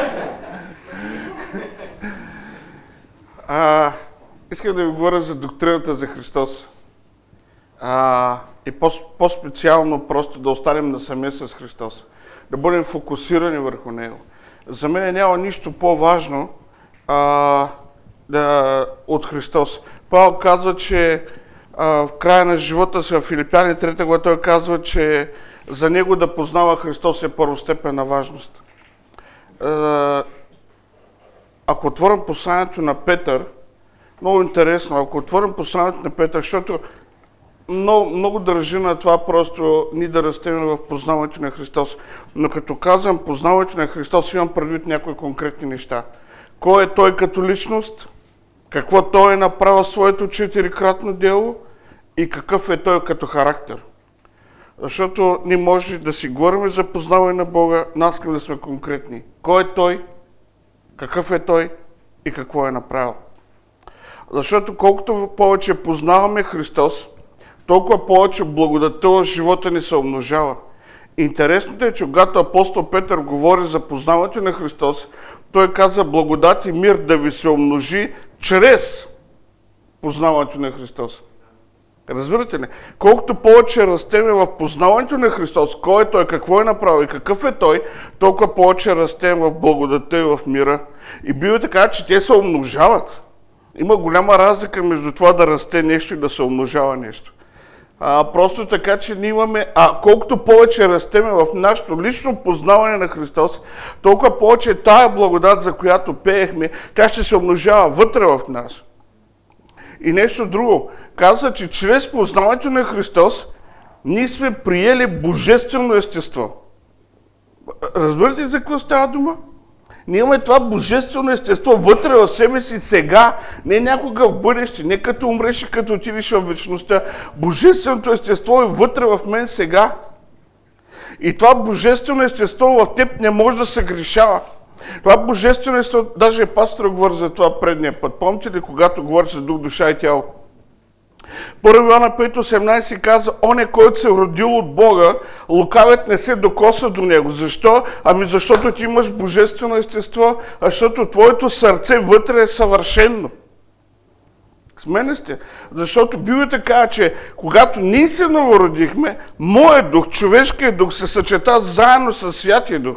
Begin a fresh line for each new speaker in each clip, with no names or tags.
Искам да ви говоря за доктрината за Христос. И по-специално просто да останем насаме с Христос. Да бъдем фокусирани върху Него. За мен няма нищо по-важно от Христос. Павел казва, че в края на живота си в Филипяни 3 глава той казва, че за него да познава Христос е първостепенна важност. Ако отворим посланието на Петър, много интересно, ако отворим посланието на Петър, защото много държи на това просто ние да растем в познаването на Христос. Но като казвам познаването на Христос, имам предвид някои конкретни неща. Кой е Той като личност? Какво Той е направил своето 4-кратно дело? И какъв е Той като характер? Защото ние може да си говорим за познаване на Бога, но аз искам да сме конкретни. Кой е Той? Какъв е Той? И какво е направил? Защото колкото повече познаваме Христос, толкова повече благодатта в живота ни се умножава. Интересното е, че когато апостол Петър говори за познаването на Христос, той каза благодат и мир да ви се умножи чрез познаването на Христос. Разбирате ли? Колкото повече растеме в познаването на Христос, кой е Той, какво е направил и какъв е Той, толкова повече растем в благодатта и в мира. И бива така, че те се умножават. Има голяма разлика между това да расте нещо и да се умножава нещо. Просто така, че ние имаме, колкото повече растеме в нашето лично познаване на Христос, толкова повече тая благодат, за която пеехме, тя ще се умножава вътре в нас. И нещо друго. Казва, че чрез познаването на Христос ние сме приели божествено естество. Разбирате за какво става дума? Ние имаме това божествено естество вътре в себе си сега, не някога в бъдеще, не като умреш и като отидеш в вечността. Божественото естество е вътре в мен сега. И това божествено естество в теб не може да се грешава. Това божествено естество, даже пастора говори за това предния път. Помните ли, когато говори за дух, душа и тяло? 1 Йоанна 5:18 казва, оня, който се е родил от Бога, лукавец не се докосва до него. Защо? Защото ти имаш божествено естество, защото твоето сърце вътре е съвършено. С мене сте. Защото било така, че когато ние се новородихме, моят дух, човешкият дух се съчета заедно с Святия дух.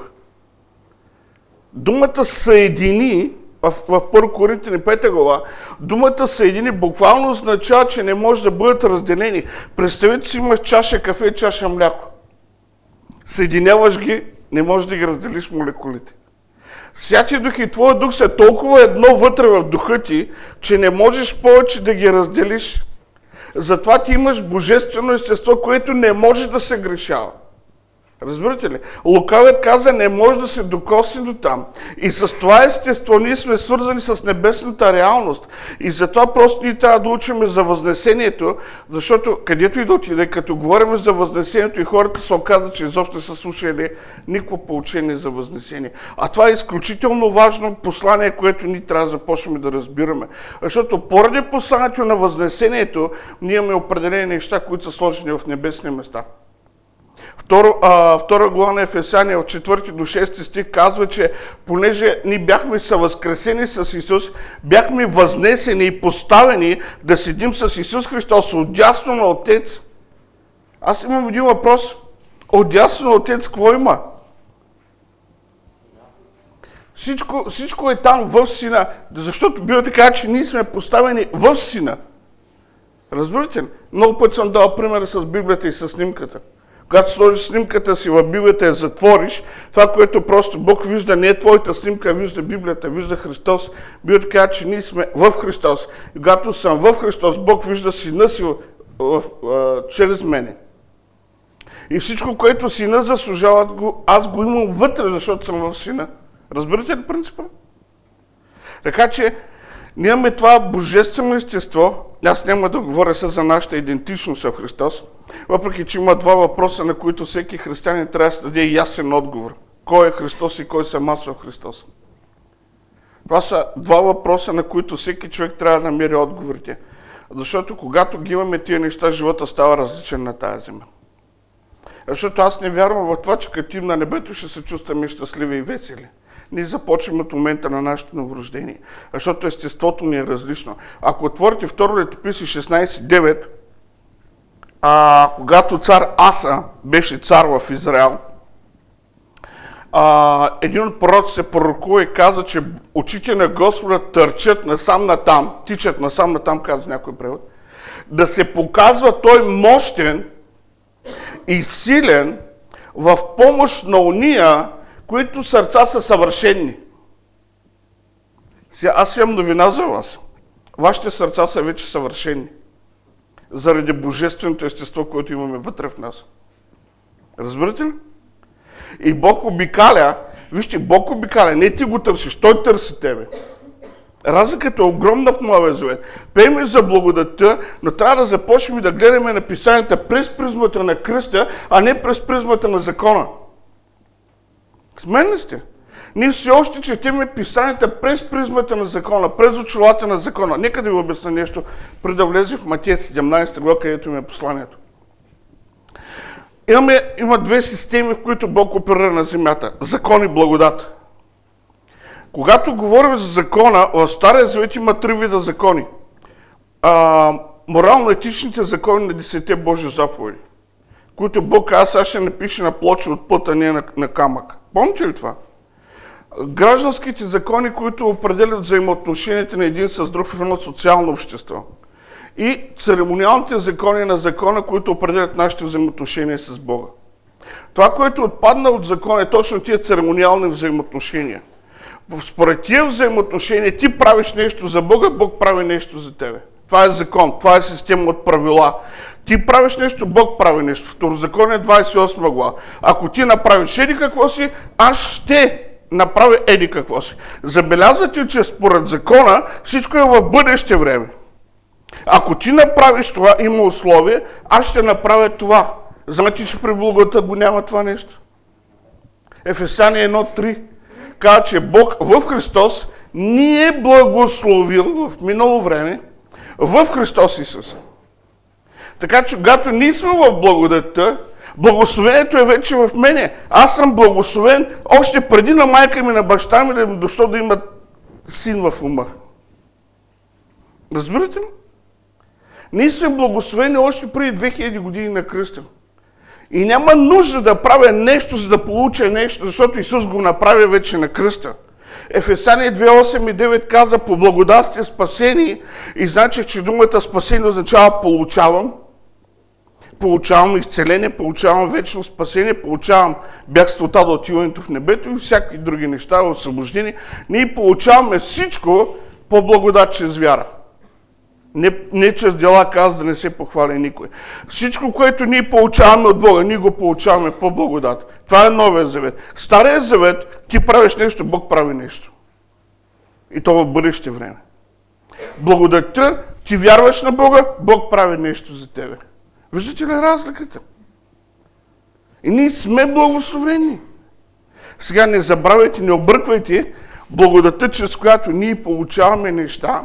Думата съедини в 1 Коринтяни 5 глава, думата съедини буквално означава, че не може да бъдат разделени. Представете си, имаш чаша кафе и чаша мляко. Съединяваш ги, не можеш да ги разделиш молекулите. Святия дух и твоя дух са толкова едно вътре в духа ти, че не можеш повече да ги разделиш. Затова ти имаш божествено естество, което не може да се грешава. Разбирате ли? Лукавият каза, не може да се докосне до там. И с това естество ние сме свързани с небесната реалност. И затова просто ние трябва да учим за възнесението, защото където и да отиде, като говорим за възнесението и хората се оказват, че изобщо не са слушали никакво поучение за възнесение. А това е изключително важно послание, което ние трябва да започнем да разбираме. Защото поради посланието на възнесението, ние имаме определени неща, които са сложени в небесни места. Втора глава на Ефесяни от 4 до 6 стих казва, че понеже ние бяхме съвъзкресени с Исус, бяхме възнесени и поставени да седим с Исус Христос отдясно на Отец. Аз имам един въпрос. Отдясно на Отец какво има? Всичко е там в Сина, защото било така, че ние сме поставени в Сина. Разбирате ли? Много път съм дал примера с Библията и с снимката. Когато сложиш снимката си в Библията и я затвориш, това, което просто Бог вижда, не е твоята снимка, а вижда Библията, вижда Христос. Било така, че ние сме в Христос. И когато съм в Христос, Бог вижда Сина си чрез мене. И всичко, което Сина заслужава, аз го имам вътре, защото съм в Сина. Разбирате ли принципа? Така че, ние имаме това божествено естество. Аз няма да говоря за нашата идентичност в Христос, въпреки че има два въпроса, на които всеки християнин трябва да се даде ясен отговор. Кой е Христос и кой съм аз в Христос? Това са два въпроса, на които всеки човек трябва да намери отговорите. Защото когато ги имаме тия неща, живота става различен на тази земя. Защото аз не вярвам в това, че като им на небето ще се чувстваме щастливи и весели. Ние започваме от момента на нашето новорождение, защото естеството ни е различно. Ако отворите 2 Летописи 16:9, когато цар Аса беше цар в Израел, един от пророците се пророкува и каза, че очите на Господа търчат насам-натам, тичат насам-натам, казва някой превод, да се показва той мощен и силен в помощ на уния, които сърца са съвършени. Сега аз имам новина за вас. Вашите сърца са вече съвършени. Заради божественото естество, което имаме вътре в нас. Разбирате ли? И Бог обикаля, вижте, Бог обикаля, не ти го търсиш, Той търси тебе. Разликата е огромна в Новия Завет. Пеем за благодатта, но трябва да започнем да гледаме на писанията през призмата на кръста, а не през призмата на закона. С мен ли сте? Ние все още четеме писанията през призмата на закона, през очилата на закона. Нека да ви обясня нещо, преди да влезе в Матея 17 глава, където ми е посланието. Има две системи, в които Бог оперира на земята. Закон и благодат. Когато говорим за закона, в Стария Завет има 3 вида закони. Морално-етичните закони на 10 Божи заповеди, които Бог каза, сега ще напише на плоча от път, а не на камък. Помните ли това? Гражданските закони, които определят взаимоотношенията на един с друг в едно социално общество. И церемониалните закони на закона, които определят нашите взаимоотношения с Бога. Това, което отпадна от закона, е точно тия церемониални взаимоотношения. Според тия взаимоотношения ти правиш нещо за Бога, Бог прави нещо за тебе. Това е закон, това е система от правила. Ти правиш нещо, Бог прави нещо. Второзаконие 28 глава. Ако ти направиш еди какво си, аз ще направя еди какво си. Забелязвате, че според закона всичко е в бъдеще време. Ако ти направиш това, има условие, аз ще направя това. Знаете, че при благодата го няма това нещо. Ефесяни 1:3 казва, че Бог в Христос ни е благословил в минало време в Христос Исус. Така че, когато ние сме в благодата, благословението е вече в мене. Аз съм благословен още преди на майка ми, на баща ми да им дошло да имат син в ума. Разбирате ли? Ние сме благословени още преди 2000 години на кръста. И няма нужда да правя нещо, за да получа нещо, защото Исус го направи вече на кръста. Ефесяни 2:8 и 9 каза, по благодат сте спасени, и значи, че думата спасение означава получавам. Получавам изцеление, получавам вечно спасение, получавам бягство от ада отиването в небето и всякакви други неща, освобождение. Ние получаваме всичко по благодат чрез вяра. Не чрез дела, каза, да не се похвали никой. Всичко, което ние получаваме от Бога, ние го получаваме по благодат. Това е Новия Завет. Стария Завет, ти правиш нещо, Бог прави нещо. И то в бъдеще време. Благодатта, ти вярваш на Бога, Бог прави нещо за тебе. Виждате ли разликата? И ние сме благословени. Сега не забравяйте, не обърквайте благодатта, чрез която ние получаваме неща,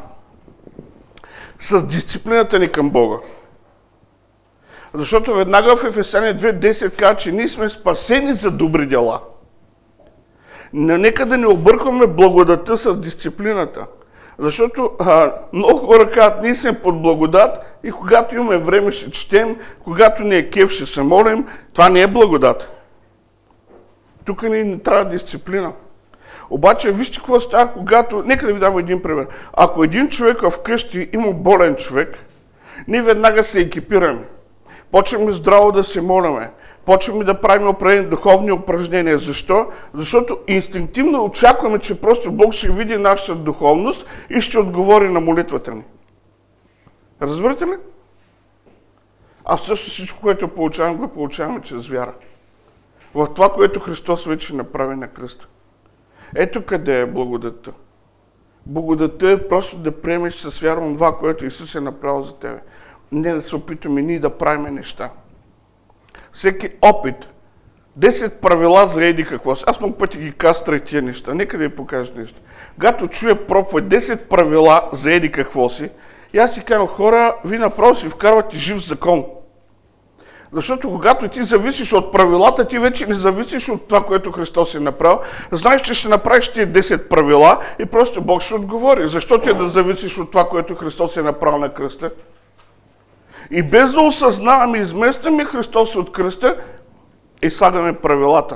с дисциплината ни към Бога. Защото веднага в Ефесяни 2:10 казва, че ние сме спасени за добри дела. Но нека да не объркваме благодата с дисциплината. Защото много хора казват, ние сме под благодат и когато имаме време ще четем, когато ни е кеф ще се молим. Това не е благодат. Тук ни трябва дисциплина. Обаче, вижте какво става, когато... Нека да ви дам един пример. Ако един човек вкъщи има болен човек, ние веднага се екипираме. Почваме здраво да се молиме. Почваме да правим определени духовни упражнения. Защо? Защото инстинктивно очакваме, че просто Бог ще види нашата духовност и ще отговори на молитвата ни. Разбирате ли? А също всичко, което получаваме, го получаваме чрез вяра. В това, което Христос вече направи на кръста. Ето къде е благодатта. Благодатта е просто да приемеш с вяра това, което Исус е направил за тебе. Не да се опитаме ние да правим неща. Всеки опит, 10 правила за еди какво си. Аз много пъти ги кастрай тия неща. Нека да ви покажа нещо. Когато чуя проповед 10 правила за еди какво си, и аз си казвам, хора, ви направо си вкарвате жив закон. Защото когато ти зависиш от правилата, ти вече не зависиш от това, което Христос е направил. Знаеш, че ще направиш тия 10 правила и просто Бог ще отговори. Защо ти е да зависиш от това, което Христос е направил на кръста? И без да осъзнаваме, изместваме Христос от кръста и слагаме правилата.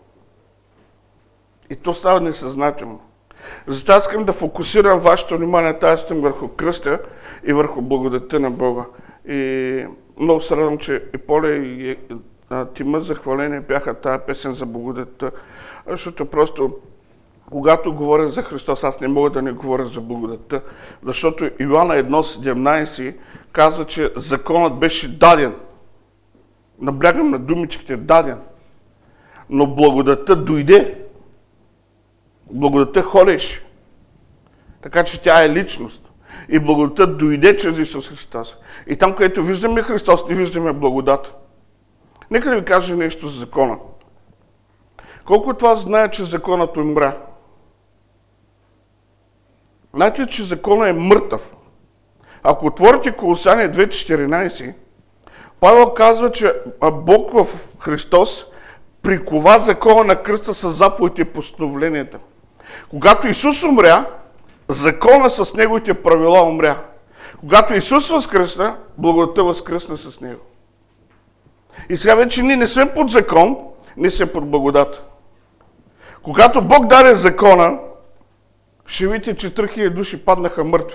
И то става несъзнателно. Затова искам да фокусирам вашето внимание тази сутрин върху кръста и върху благодатта на Бога. И много се радвам, че и Поле и Тима за хваление бяха тази песен за благодатта, защото просто когато говоря за Христос, аз не мога да не говоря за благодатта, защото Йоанна 1,17 казва, че законът беше даден. Наблягам на думичките даден. Но благодатта дойде. Благодатта ходеше. Така че тя е личност. И благодатта дойде чрез Исус Христос. И там, където виждаме Христос, не виждаме благодат. Нека да ви кажа нещо за закона. Колко от вас знае, че законът умря? Знаете ли, че законът е мъртъв? Ако отворите Колосяни 2,14, Павел казва, че Бог в Христос прикова закона на кръста с заповедите и постановленията. Когато Исус умря, закона с неговите правила умря. Когато Исус възкръсна, благодатта възкръсна с него. И сега вече ние не сме под закон, ние сме под благодат. Когато Бог даде закона, ще видите, че 3000 души паднаха мъртви.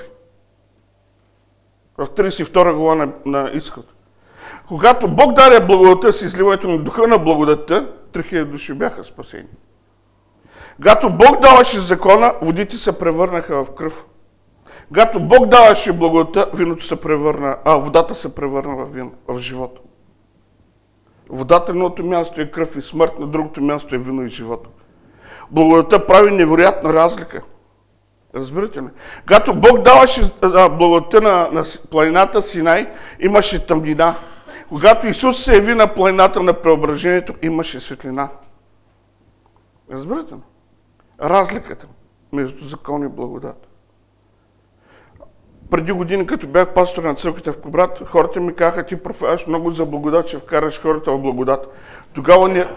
В 32 глава на Изход. Когато Бог даде благодатта с изливането на духа на благодатта, 3000 души бяха спасени. Когато Бог даваше закона, водите се превърнаха в кръв. Когато Бог даваше благодатта, водата се превърна в вино, в живот. Водата на едното място е кръв и смърт, на другото място е вино и живот. Благодатта прави невероятна разлика. Разбирате ли? Когато Бог даваше благодатта на планината Синай, имаше тъмнина. Когато Исус се яви на планината на преображението, имаше светлина. Разбирате ли? Разликата между закон и благодат. Преди години, като бях пастор на църквата в Кубрат, хората ми казаха, ти проповядваш много за благодат, ще вкараш хората в благодат. Тогава не...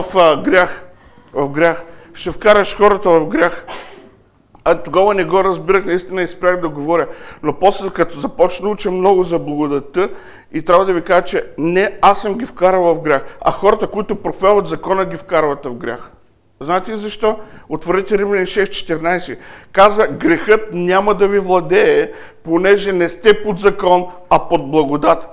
В грях. Ще вкараш хората в грях. Тогава не го разбирах, наистина и спрях да говоря. Но после, като започна да уча много за благодатта, и трябва да ви кажа, че не аз съм ги вкарал в грях, а хората, които проповядват закона, ги вкарват в грях. Знаете ли защо? Отворите Римляни 6,14. Казва, грехът няма да ви владее, понеже не сте под закон, а под благодат.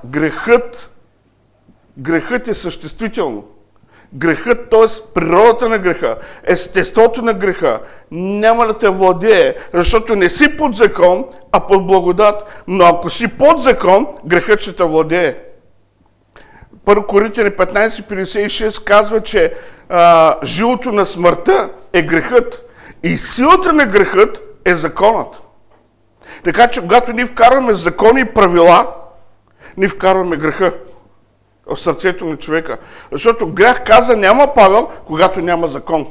Грехът е съществително. Грехът, т.е. природата на греха, естеството на греха, няма да те владее, защото не си под закон, а под благодат. Но ако си под закон, грехът ще те владее. 1 Коринтияни 15:56 казва, че жилото на смъртта е грехът и силата на грехът е законът. Така че, когато ние вкарваме закони и правила, ние вкарваме греха в сърцето на човека. Защото грях каза няма Павел, когато няма закон.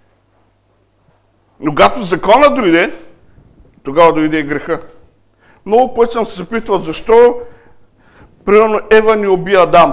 Но когато закона дойде, тогава дойде и греха. Много пъти съм се запитвал, защо примерно Ева не уби Адам.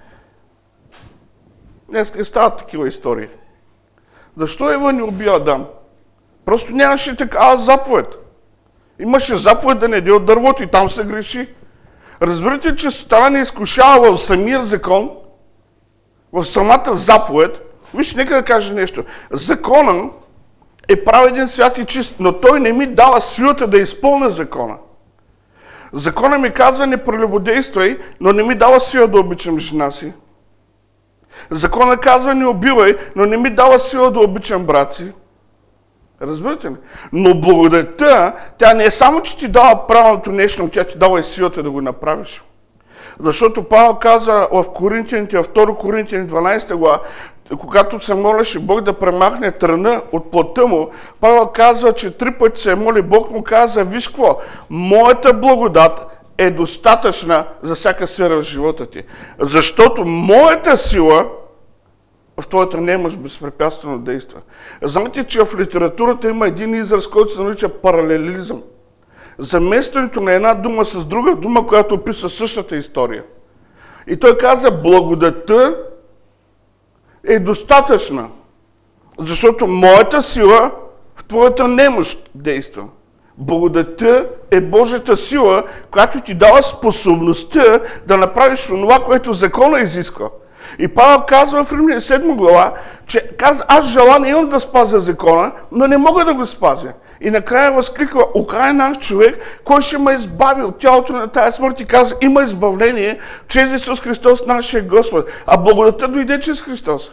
Днес не стават такива истории. Защо Ева не уби Адам? Просто нямаше такава заповед. Имаше заповед да не яде от дървото и там се греши. Разбирате, че Сатана не изкушава в самия закон, в самата заповед. Вижте, нека да кажа нещо. Законът е праведен, свят и чист, но той не ми дава силата да изпълня закона. Законът ми казва не прелюбодействай, но не ми дава сила да обичам жена си. Законът казва не убивай, но не ми дава сила да обичам брат си. Разбирате ли? Но благодатта, тя не е само, че ти дава правилното нещо, но тя ти дава и силата да го направиш. Защото Павел каза в Коринтияните, в 2 Коринтияни 12 глава, когато се молеше Бог да премахне тръна от плътта му, Павел казва, че 3 пъти се моли, Бог му каза, виж какво, моята благодат е достатъчна за всяка сфера в живота ти. Защото моята сила в твоята немощ безпрепятствено действа. Знаете, че в литературата има един израз, който се нарича паралелизъм. Заместването на една дума с друга дума, която описва същата история. И той каза, благодатта е достатъчна, защото моята сила в твоята немощ действа. Благодатта е Божията сила, която ти дава способността да направиш това, което закона изисква. И Павел казва в Римляни 7 глава, че аз желание имам да спазя закона, но не мога да го спазя. И накрая възкликва, окаян наш човек, кой ще ме избави от тялото на тая смърт, и казва, има избавление чрез Исус Христос, нашия Господ. А благодатта дойде чрез Христос.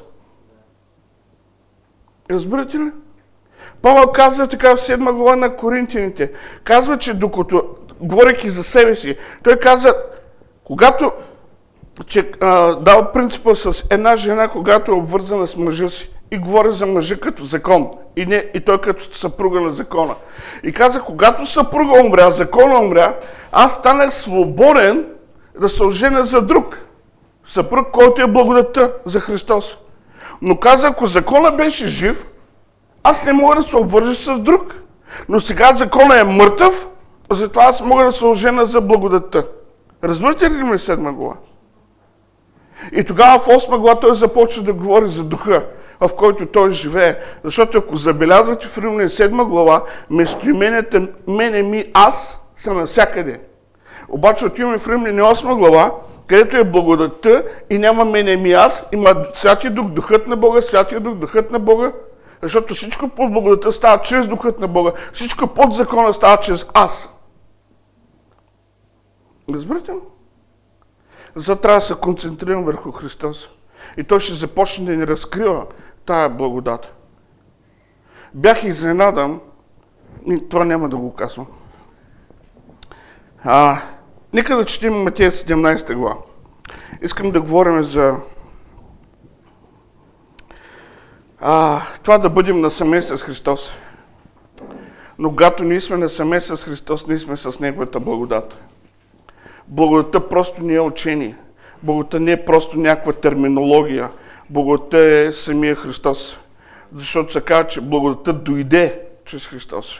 Разбирате ли? Павел казва така в 7 глава на Коринтияните. Казва, че докато, говорейки за себе си, той каза, когато дава принципа с една жена, когато е обвързана с мъжа си. И говори за мъжа като закон. И той като съпруга на закона. И каза, когато съпруга умря, закона умря, аз станах свободен да се оженя за друг. Съпруг, който е благодатта за Христос. Но каза, ако закона беше жив, аз не мога да се обвържа с друг. Но сега закона е мъртъв, затова аз мога да се оженя за благодатта. Разбирате ли ми 7 глава? И тогава в 8 глава той започва да говори за духа, в който той живее. Защото ако забелязвате в Римляни 7 глава, местоименията мене ми аз са навсякъде. Обаче отиваме в Римляни 8 глава, където е благодатта и няма мене ми аз, има Святия Дух, Духът на Бога, Святия Дух, Духът на Бога. Защото всичко под благодатта става чрез Духът на Бога, всичко под закона става чрез аз. Разбирате ли? Затова трябва да се концентрирам върху Христос. И той ще започне да ни разкрива тая благодат. Бях изненадан, и това няма да го казвам. Нека да четим Матея 17 глава. Искам да говорим за това да бъдем насаме с Христос. Но когато ние сме насаме с Христос, ние сме с Неговата благодат. Благодатта просто не е учение. Благодатта не е просто някаква терминология. Благодатта е самия Христос. Защото се казва, че благодатта дойде чрез Христос.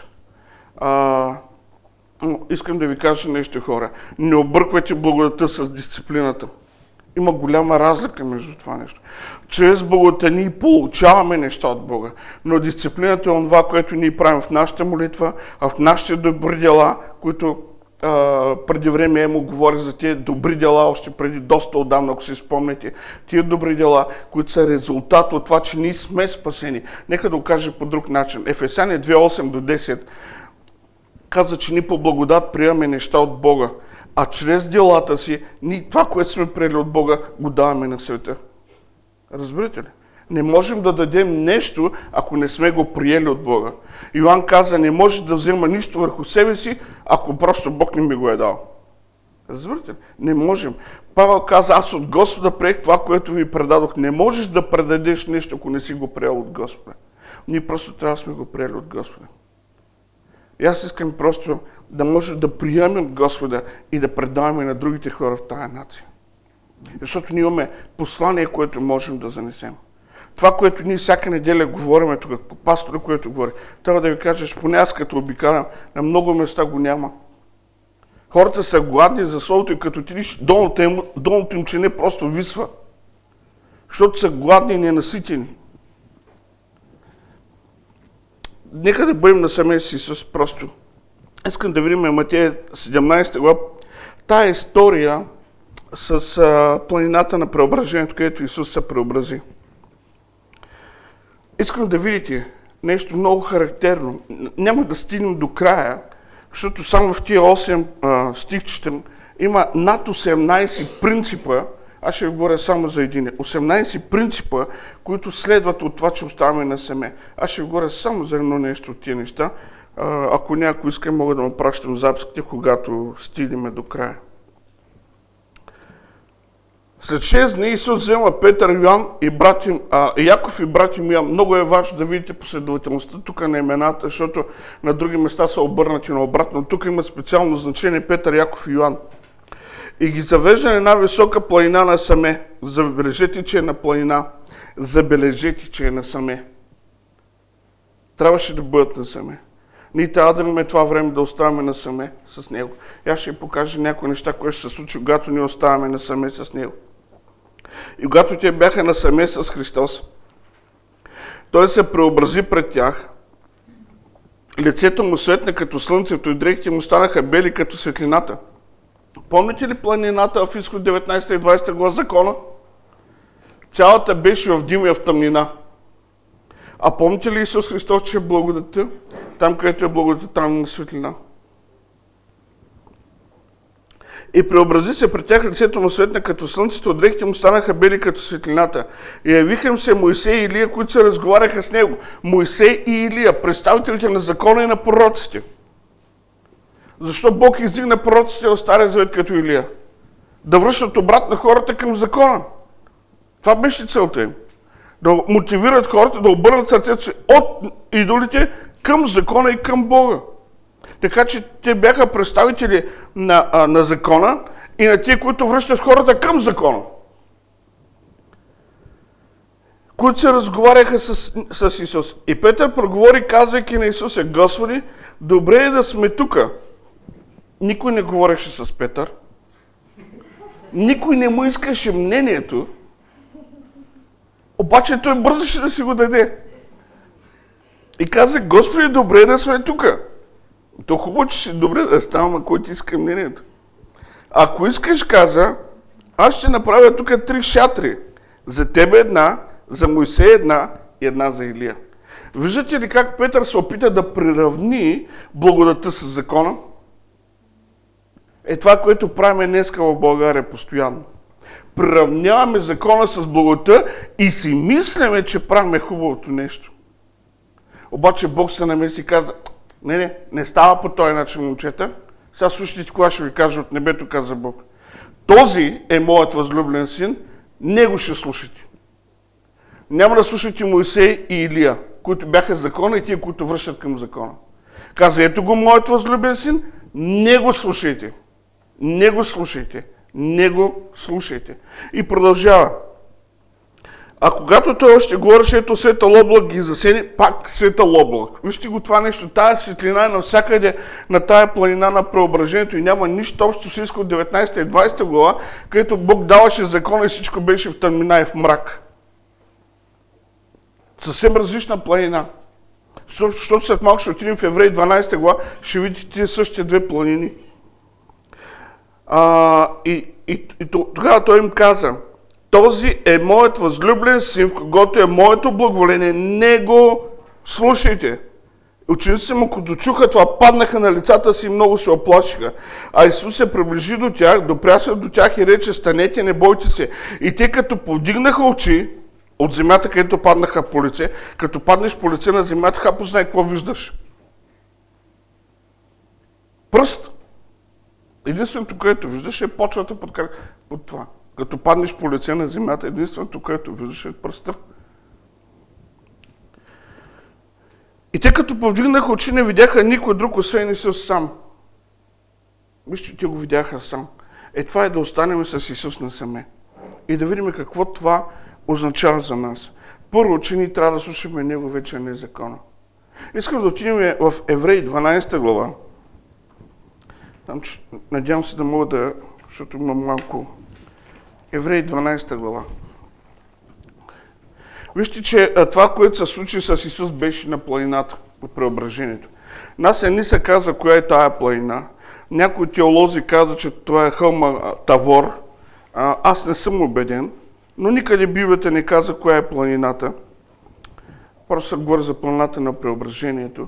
Искам да ви кажа нещо, хора. Не обърквайте благодатта с дисциплината. Има голяма разлика между това нещо. Чрез благодатта ние получаваме неща от Бога. Но дисциплината е това, което ние правим в нашата молитва, в нашите добри дела, които преди време му говори за тия добри дела, още преди доста отдавна, ако си спомняте. Тия добри дела, които са резултат от това, че ние сме спасени. Нека да го кажа по друг начин. Ефесяни 2:8 до 10 казва, че ние по благодат приемаме неща от Бога, а чрез делата си, ние това, което сме приели от Бога, го даваме на света. Разбирате ли? Не можем да дадем нещо, ако не сме го приели от Бога. Йоан каза, не може да взема нищо върху себе си, ако просто Бог не ми го е дал. Разбирате ли? Не можем. Павел каза, аз от Господа приех това, което ви предадох. Не можеш да предадеш нещо, ако не си го приел от Господа. Ние просто трябва да сме го приели от Господа. И аз искам просто да може да приемем Господа и да предаваме на другите хора в тая нация. Защото ние имаме послание, което можем да занесем. Това, което ние всяка неделя говорим тук, пастора, което говори, трябва да ви кажа, поне аз като обикалям, на много места го няма. Хората са гладни за словото и като отидеш, долното им чине просто висва. Защото са гладни и ненаситени. Нека да бъдем насаме с Исус просто. Искам да видим Матея 17 глава, тая история с планината на преображението, където Исус се преобрази. Искам да видите нещо много характерно. Няма да стигнем до края, защото само в тия 8 стихчета има над 18 принципа, аз ще ви говоря само за един. 18 принципа, които следват от това, че оставаме насаме. Аз ще ви говоря само за едно нещо от тия неща. Ако някой иска, мога да му пращам записките, когато стигнем до края. След 6 дни Исус взема Петър, Яков и брат им Йоан. Много е важно да видите последователността тук на имената, защото на други места са обърнати наобратно. Тук има специално значение Петър, Яков и Йоан. И ги завежда на една висока планина насаме. Забележете, че е на планина. Забележете, че е насаме. Трябваше да бъдат насаме. Ние трябва да имаме това време да оставаме насаме с Него. И аз ще ви покажа някои неща, които ще се случи, когато ние оставаме насаме с Него. И когато те бяха насаме с Христос, Той се преобрази пред тях, лицето му светна като слънцето и дрехите му станаха бели като светлината. Помните ли планината в Изход 19 и 20 глава закона? Цялата беше в дим и в тъмнина. А помните ли Исус Христос, че е благодата? Там, където е благодата, там има светлина. И преобрази се пред тях, лицето му светна като слънцето, дрехите му станаха бели като светлината. И явиха им се Моисей и Илия, които се разговаряха с него. Моисей и Илия, представителите на закона и на пророците. Защо Бог издигна пророците в Стария Завет като Илия? Да връщат обратно хората към закона. Това беше целта им. Да мотивират хората да обърнат сърцето си от идолите към закона и към Бога. Така че те бяха представители на закона и на тия, които връщат хората към закона. Които се разговаряха с Исус. И Петър проговори, казвайки на Исуса: Господи, добре е да сме тука. Никой не говореше с Петър. Никой не му искаше мнението. Обаче той бързаше да си го даде. И каза: Господи, добре е да сме тука. То хубаво, че си добре да ставам, ако ти иска мнението. Ако искаш, каза, аз ще направя тук 3 шатри. За тебе една, за Моисей една и една за Илия. Виждате ли как Петър се опита да приравни благодата с закона? Е това, което правим днеска в България постоянно. Приравняваме закона с благодата и си мислиме, че правим хубавото нещо. Обаче Бог се намеси и каза: не става по този начин, момчета. Сега слушайте кога ще ви кажа от небето, каза Бог. Този е моят възлюблен син, него ще слушате. Няма да слушате Моисей и Илия, които бяха закона, и тия, които връщат към закона. Каза: ето го моят възлюбен син, него слушайте. Него слушайте. Него слушайте. И продължава. А когато той още говореше, ето светъл облак ги засени, пак светъл облак. Вижте го това нещо, тая светлина е навсякъде на тая планина на преображението и няма нищо общо с Изход 19 и 20 глава, където Бог даваше закона и всичко беше в тъмнина и в мрак. Съвсем различна планина. Защото след малко ще отидем в Евреи 12 глава, ще видите същите две планини. И тогава той им каза: този е моят възлюблен син, в когото е моето благоволение, него слушайте. Учениците му, като чуха това, паднаха на лицата си и много се оплашиха. А Исус се приближи до тях, допря се до тях и рече: станете, не бойте се. И те, като повдигнаха очи от земята, където паднаха по лице, като паднеш по лице на земята, хапо знае какво виждаш. Пръст. Единственото, което виждаш, е почвата под това. Като паднеш по лице на земята, единственото, което виждаш, е пръста. И те, като повдигнаха очи, не видяха никой друг, освен Исус сам. Вижте, те го видяха сам. Това е да останем с Исус насаме. И да видим какво това означава за нас. Първо, че ние трябва да слушаме Него вече, не закона. Искам да отидем в Евреи 12 глава. Там, надявам се да мога да, защото има малко. Евреи 12 глава. Вижте, че това, което се случи с Исус, беше на планината, на преображението. Нас не се каза коя е тая планина. Някои теолози казват, че това е хълма Тавор. Аз не съм убеден, но никъде Библията не каза коя е планината. Просто се говори за планината на преображението.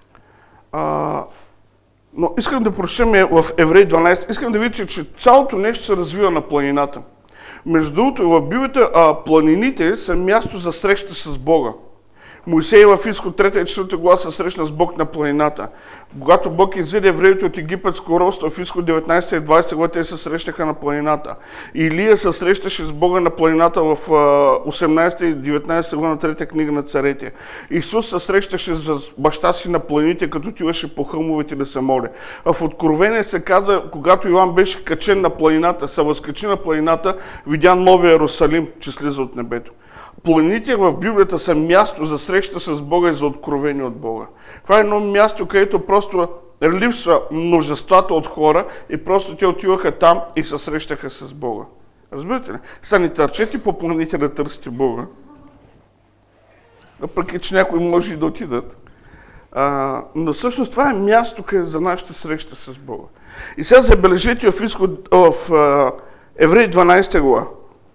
Но искам да прочетем в Евреи 12, искам да видите, че цялото нещо се развива на планината. Между другото, в Библията планините са място за среща с Бога. Моисей в Изход 3 и 4 глава се срещна с Бог на планината. Когато Бог изведе евреите от египетско робство, в Изход 19 и 20 глава те се срещаха на планината. Илия се срещаше с Бога на планината в 18 и 19 глава на 3 книга на царете. Исус се срещаше с баща си на планините, като отиваше по хълмовете да се моли. А в Откровение се каза, когато Йоан беше качен на планината, се възкачи на планината, видя новия Иерусалим, че слиза от небето. Планините в Библията са място за среща с Бога и за откровение от Бога. Това е едно място, където просто липсва множествата от хора и просто те отиваха там и се срещаха с Бога. Разбирате ли? Сега не търчете по планините да търсите Бога. Въпреки че някои може и да отидат. Но всъщност това е място за нашата среща с Бога. И сега забележите в Евреи 12 глава.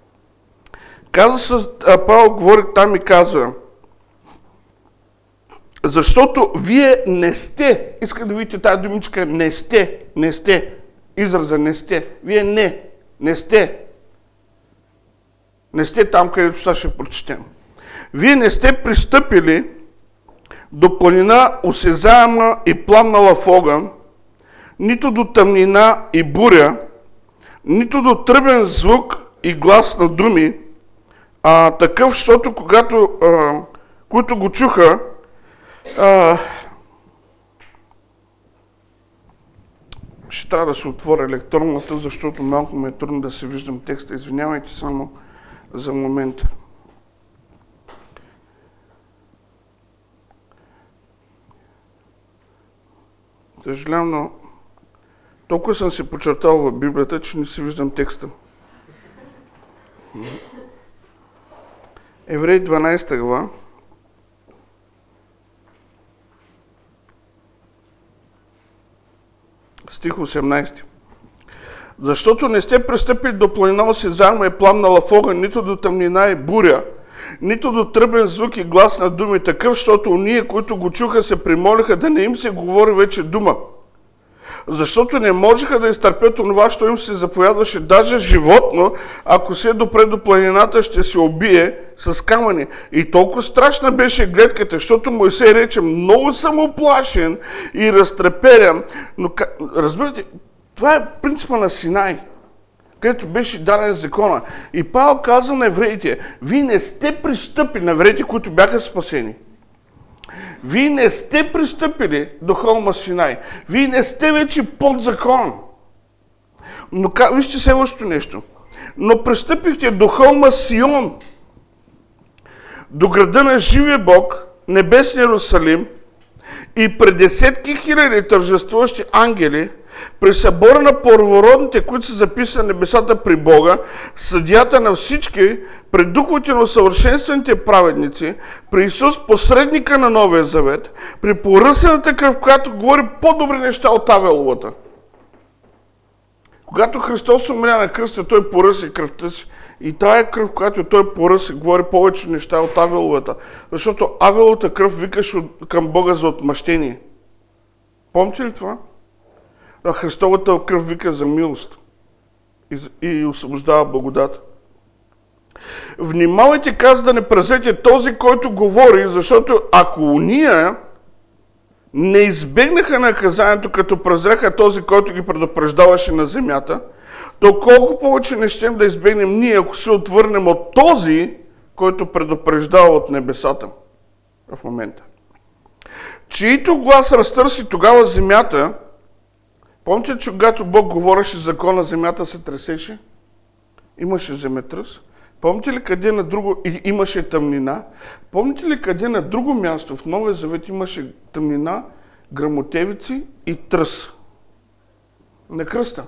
Павел говори там и казва: защото вие не сте, иска да видите тази думичка, не сте, израза не сте, вие не сте. Не сте там, където сега ще прочетем. Вие не сте пристъпили до планина осезаема и пламнала в огън, нито до тъмнина и буря, нито до тръбен звук и глас на думи, такъв, защото които го чуха, ще трябва да се отворя електронната, защото малко ме е трудно да се виждам текста. Извинявайте само за момента. Съжалявам, но толкова съм се почертал в Библията, че не си виждам текста. Евреи 12 глава. Стих 18. Защото не сте пристъпили до планина осезаема и пламнала в огън, нито до тъмнина и буря, нито до тръбен звук и глас на думи, такъв, защото уния, които го чуха, се примолиха да не им се говори вече дума. Защото не можеха да изтърпят онова, що им се заповядваше, даже животно, ако се допре до планината, ще се убие с камъни. И толкова страшна беше гледката, защото Мойсей рече: много съм уплашен и разтреперен. Но, разбирате, това е принципа на Синай, където беше даден закона. И Павел каза на евреите: вие не сте пристъпили, на евреите, които бяха спасени. Вие не сте пристъпили до холма Синай. Вие не сте вече под закон. Но вижте следващото нещо. Но пристъпихте до холма Сион, до града на живия Бог, небесния Иерусалим, и пред десетки хиляди тържествуващи ангели, при събора на първородните, които са записани на небесата при Бога, съдията на всички, пред духовете на усъвършенствените праведници, при Исус, посредника на Новия Завет, при поръсената кръв, която говори по-добри неща от Авеловата. Когато Христос умря на кръста, Той поръси кръвта си. И тая кръв, която Той поръси, говори повече неща от Авеловата. Защото Авеловата кръв викаше към Бога за отмъщение. Помните ли това? А Христовата кръв вика за милост и освобождава благодат. Внимавайте, каза, да не презрете този, който говори, защото ако уния не избегнаха наказанието, като презреха този, който ги предупреждаваше на земята, то колко повече не щем да избегнем ние, ако се отвърнем от този, който предупреждава от небесата в момента. Чието глас разтърси тогава земята. Помните, че когато Бог говореше закона, земята се тресеше? Имаше земетръс. Помните ли къде на друго имаше тъмнина? Помните ли къде на друго място в Новия Завет имаше тъмнина, гръмотевици и тръс? На кръста.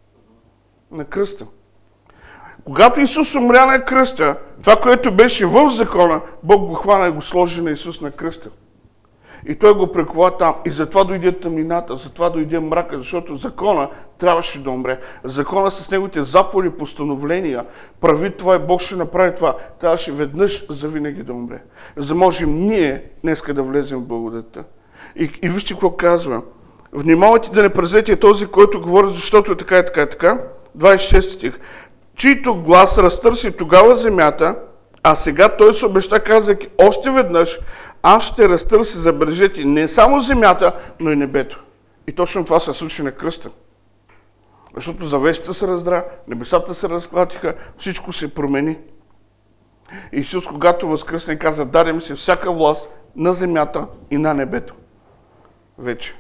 На кръста. Когато Исус умря на кръста, това, което беше в закона, Бог го хвана и го сложи на Исус на кръста. И Той го прекова там. И затова дойде тъмнината, затова дойде мрака, защото закона трябваше да умре. Закона с неговите заповеди, постановления, прави това и Бог ще направи това. Трябваше веднъж завинаги да умре. За да можем ние днеска да влезем в благодатта. И вижте какво казва. Внимавайте да не презрете този, който говори, защото е така и така и така. 26 стих. Чийто глас разтърси тогава земята, а сега той се обеща, казвайки още веднъж: аз ще разтърся, забележете, не само земята, но и небето. И точно това се случи на кръста. Защото завесата се раздра, небесата се разклатиха, всичко се промени. Исус, когато възкръсне, каза: даде ми се всяка власт на земята и на небето. Вече.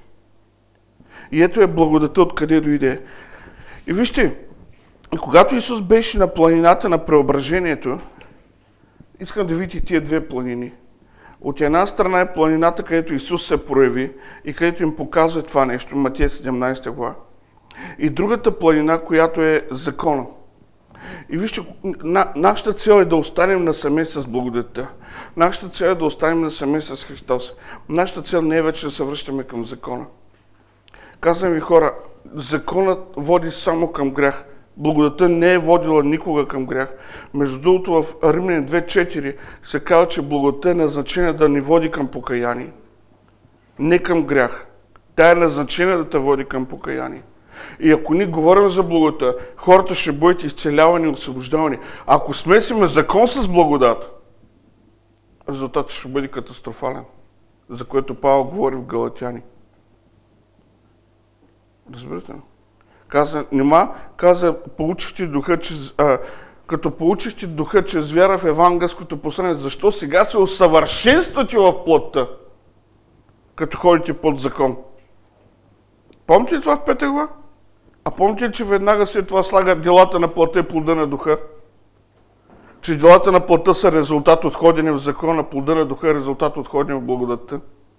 И ето е благодата откъде дойде. И вижте, когато Исус беше на планината на преображението, Искам да видите тия две планини. От една страна е планината, където Исус се прояви и където им показва това нещо, Матея 17 глава. И другата планина, която е закона. И вижте, нашата цел е да останем насаме с благодатта. Нашата цел е да останем насаме с Христос. Нашата цел не е вече да се връщаме към закона. Казвам ви, хора, законът води само към грях. Благодатта не е водила никога към грях. Между другото, в Римляни 2.4 се казва, че благодатта е назначена да ни води към покаяние. Не към грях. Тя е назначена да те води към покаяние. И ако ние говорим за благодата, хората ще бъдат изцелявани и освобождавани. Ако смесиме закон с благодат, резултатът ще бъде катастрофален, за което Павел говори в Галатяни. Разбирате ли? Каза, получихте духа, като получихте духа чрез вяра в евангелското послание, защо сега се усъвършенствате в плътта, като ходите под закон? Помните ли това в 5 глава? А помните ли, че веднага след това слагат делата на плътта и плода на духа? Че делата на плътта са резултат от ходене в закона, плода на духа е резултат от ходене в благодатта.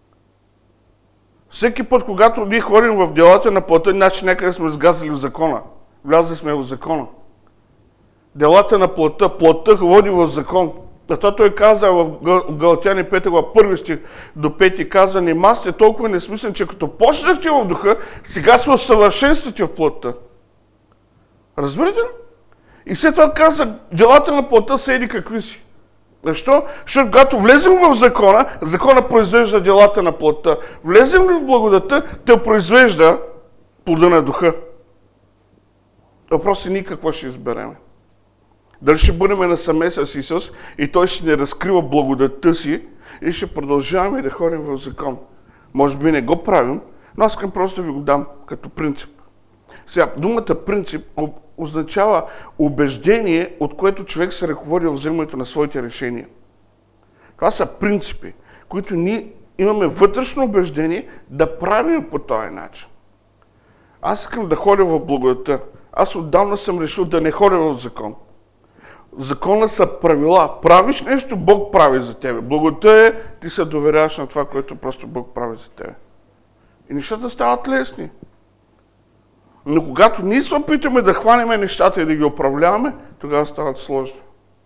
Всеки път, когато ние ходим в делата на плътта, значи някъде сме сгазали в закона. Влязли сме в закона. Делата на плътта води в закон. Зато той каза в Галатяни 5 глава, 1 стих до 5 каза, нима сте толкова несмислени, че като почнахте в духа, сега се усъвършенствате в плътта. Разбирате ли? И след това каза, делата на плътта са еди какви си. Защо? Защото когато влезем в закона, закона произвежда делата на плътта. Влезем ли в благодата, те произвежда плода на духа. Въпрос е ние какво ще изберем. Дали ще бъдем насаме с Исус и Той ще ни разкрива благодатта си и ще продължаваме да ходим в закон. Може би не го правим, но аз искам просто да ви го дам като принцип. Сега, думата принцип означава убеждение, от което човек се ръководи в вземането на своите решения. Това са принципи, които ние имаме вътрешно убеждение да правим по този начин. Аз искам да ходя в благодата. Аз отдавна съм решил да не ходя в закон. Закона са правила. Правиш нещо, Бог прави за тебе. Благодата е, ти се доверяваш на това, което просто Бог прави за тебе. И нещата стават лесни. Но когато ние се опитаме да хванеме нещата и да ги управляваме, тогава стават сложни.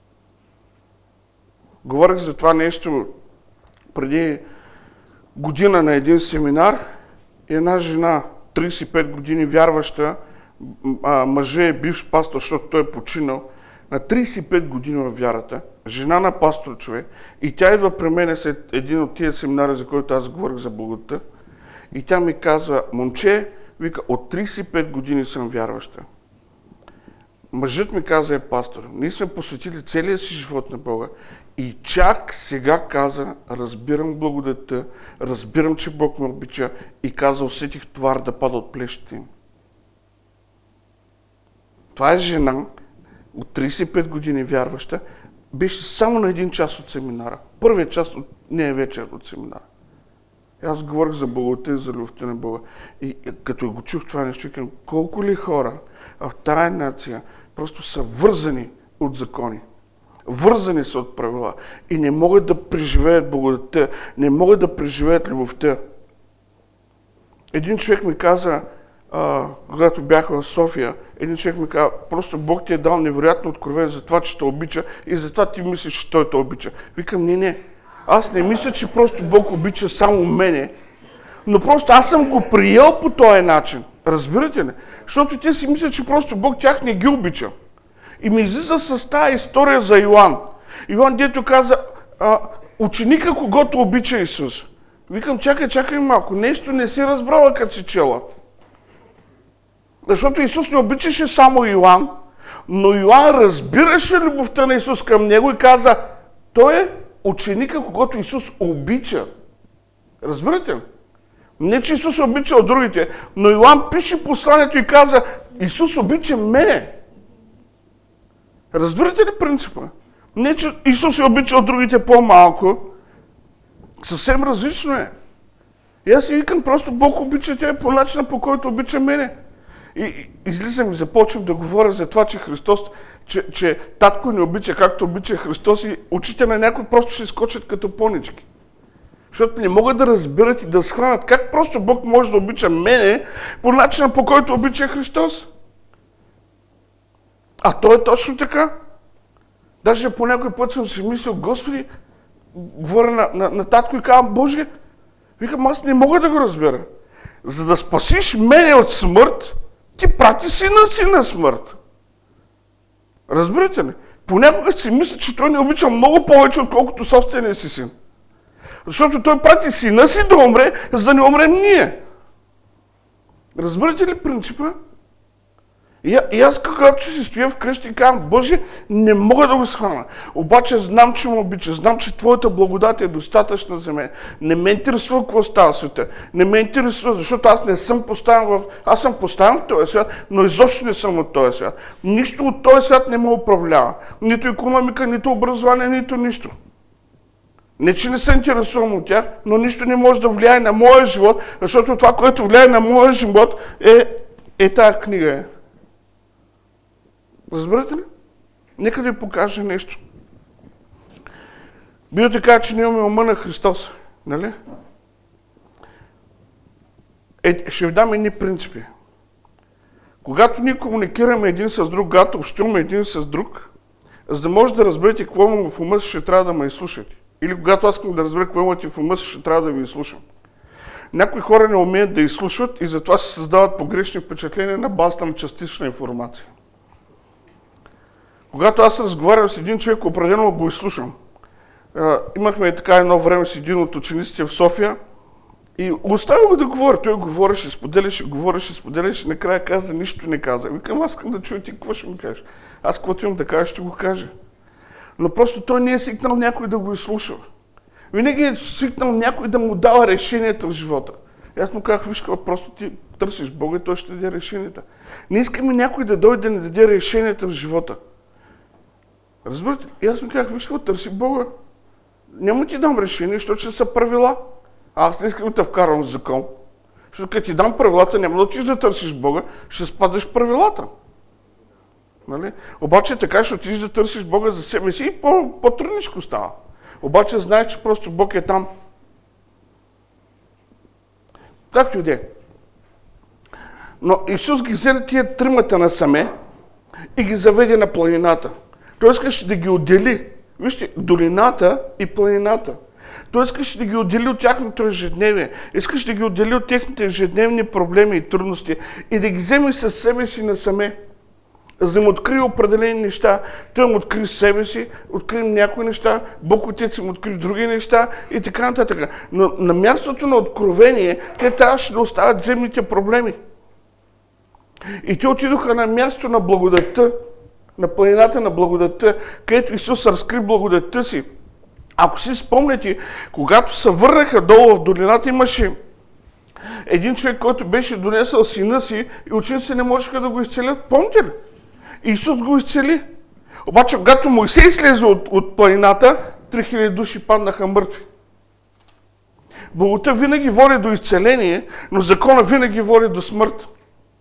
Говорих за това нещо преди година на един семинар и една жена, 35 години вярваща, мъжът е бивш пастор, защото той е починал, на 35 години във вярата, жена на пастор човек, и тя идва при мен след един от тия семинари, за който аз говорих за благодата, и тя ми казва, момче, вика, от 35 години съм вярваща. Мъжът ми каза е пастор. Ние сме посветили целия си живот на Бога. И чак сега каза, разбирам благодата, разбирам, че Бог ме обича и каза, усетих товар да пада от плещите им. Това е жена от 35 години вярваща, беше само на един час от семинара. Първият част от нея вечер от семинара. Аз говорих за благодата и за любовта на Бога. И като го чух това нещо, викам, колко ли хора в тая нация просто са вързани от закони. Вързани са от правила. И не могат да преживеят благодата, не могат да преживеят любовта. Един човек ми каза, когато бях в София, един човек ми каза, просто Бог ти е дал невероятно откровение за това, че те обича и за това ти мислиш, че Той те обича. Викам, не. Аз не мисля, че просто Бог обича само мене, но просто аз съм го приел по този начин. Разбирате ли? Защото те си мислят, че просто Бог тях не ги обича. И ми излиза с тази история за Йоан. Йоан, дето каза, ученика, когото обича Исус. Викам, чакай малко, нещо не си разбрала, като си чела. Защото Исус не обичаше само Йоан, но Йоан разбираше любовта на Исус към него и каза, той е ученика, когато Исус обича. Разбирате ли? Не, че Исус обича от другите, но Йоан пише посланието и каза, Исус обича мене. Разбирате ли принципа? Не, че Исус обича от другите по-малко. Съвсем различно е. И аз си викам, просто Бог обича тебе по начина, по който обича мене. И излизам и започвам да говоря за това, че Христос, че татко не обича както обича Христос и очите на някой просто ще скочат като понички. Защото не могат да разберат и да схванат как просто Бог може да обича мене по начина, по който обича Христос. А то е точно така. Даже по някой път съм си мислил, Господи, говоря на татко и казвам, Боже, викам, аз не мога да го разбера. За да спасиш мене от смърт, ти прати сина си на смърт. Разбирате ли? Понякога си мисля, че той не обича много повече, отколкото собствения си син. Защото той прати сина си да умре, за да не умрем ние. Разбирате ли принципа? И аз когато си стоя вкъщи и казвам, Боже, не мога да го схвана. Обаче знам, че му обича, знам, че Твоята благодат е достатъчна за мен. Не ме интересува какво става в света. Не ме интересува, защото аз не съм поставен Аз съм поставен в този свят, но изобщо не съм от този свят. Нищо от този свят не ме управлява. Нито икономика, нито образование, нито нищо. Не, че не се интересувам от тях, но нищо не може да влияе на моя живот, защото това, което влияе на моя живот е тая книга. Разбирате ли? Нека да ви покажа нещо. Библията казва, че ние имаме ума на Христос. Нали? Ще ви дам едни принципи. Когато ние комуникираме един с друг, когато общуваме един с друг, за да може да разберете какво имам в ума си, ще трябва да ме изслушате. Или когато аз искам да разбера какво имате в ума си, ще трябва да ви изслушам. Някои хора не умеят да изслушват и затова се създават погрешни впечатления на базата на частична информация. Когато аз разговарям с един човек, определено го изслушам. Имахме така едно време с един от учениците в София и оставя го да говори. Той говореше, споделяше, накрая каза, нищо не каза. Викам, аз искам да чуя ти какво ще ми кажеш. Аз каквото имам да кажа, ще го кажа. Но просто той не е свикнал някой да го изслушва. Винаги е свикнал някой да му дава решенията в живота. И аз му казах, виж, просто ти търсиш Бога и той ще даде решенията. Не искаме някой да дойде да ни даде решенията в живота. Разбирате? И аз му казах, виж, търси Бога. Няма ти дам решение, защото ще са правила. Аз не искам да те вкарвам в закон. Защото като ти дам правилата, няма да отиш да търсиш Бога, ще спадаш правилата. Нали? Обаче така ще отиш да търсиш Бога за себе си и по-трудничко става. Обаче знаеш, че просто Бог е там. Както и де. Но Исус ги взе тия тримата насаме и ги заведе на планината. Той искаше да ги отдели. Вижте, долината и планината. Той искаше да ги отдели от тяхното ежедневие. Искаше да ги отдели от техните ежедневни проблеми и трудности и да ги вземе със себе си насаме. За да му открие определени неща, той му откри себе си, откри някои неща, Бог Отец му откри други неща и така нататък. Но на мястото на откровение, те трябваше да оставят земните проблеми. И те отидоха на място на благодатта, на планината на благодатта, където Исус разкри благодатта си. Ако си спомняте, когато се върнаха долу в долината, имаше един човек, който беше донесъл сина си и учениците не можеха да го изцелят. Помните ли? Исус го изцели. Обаче, когато Моисей слезе от планината, 3000 души паднаха мъртви. Благодатта винаги води до изцеление, но закона винаги води до смърт.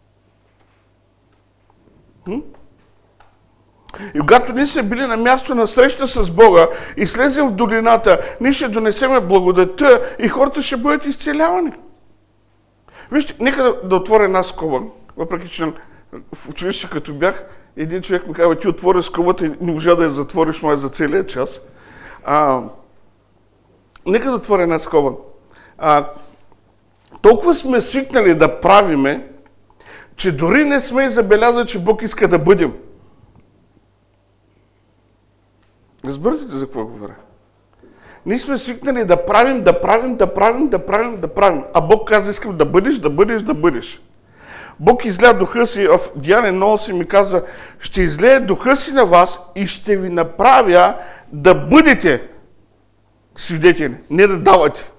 И когато ние сме били на място на среща с Бога и слезем в долината, ние ще донесеме благодатта и хората ще бъдат изцелявани. Вижте, нека да отворя една скоба, въпреки че в училище като бях, един човек ми казва, ти отвори скобата и не можа да я затвориш май за целия час. Нека да отворя една скоба. Толкова сме свикнали да правиме, че дори не сме забелязали, че Бог иска да бъдем. Разбирате ли за какво говоря? Ние сме свикнали да правим. А Бог каза, искам да бъдеш. Бог изля духа си, в Деяния 8 ми казва, ще излее духа си на вас и ще ви направя да бъдете свидетели, не да давате.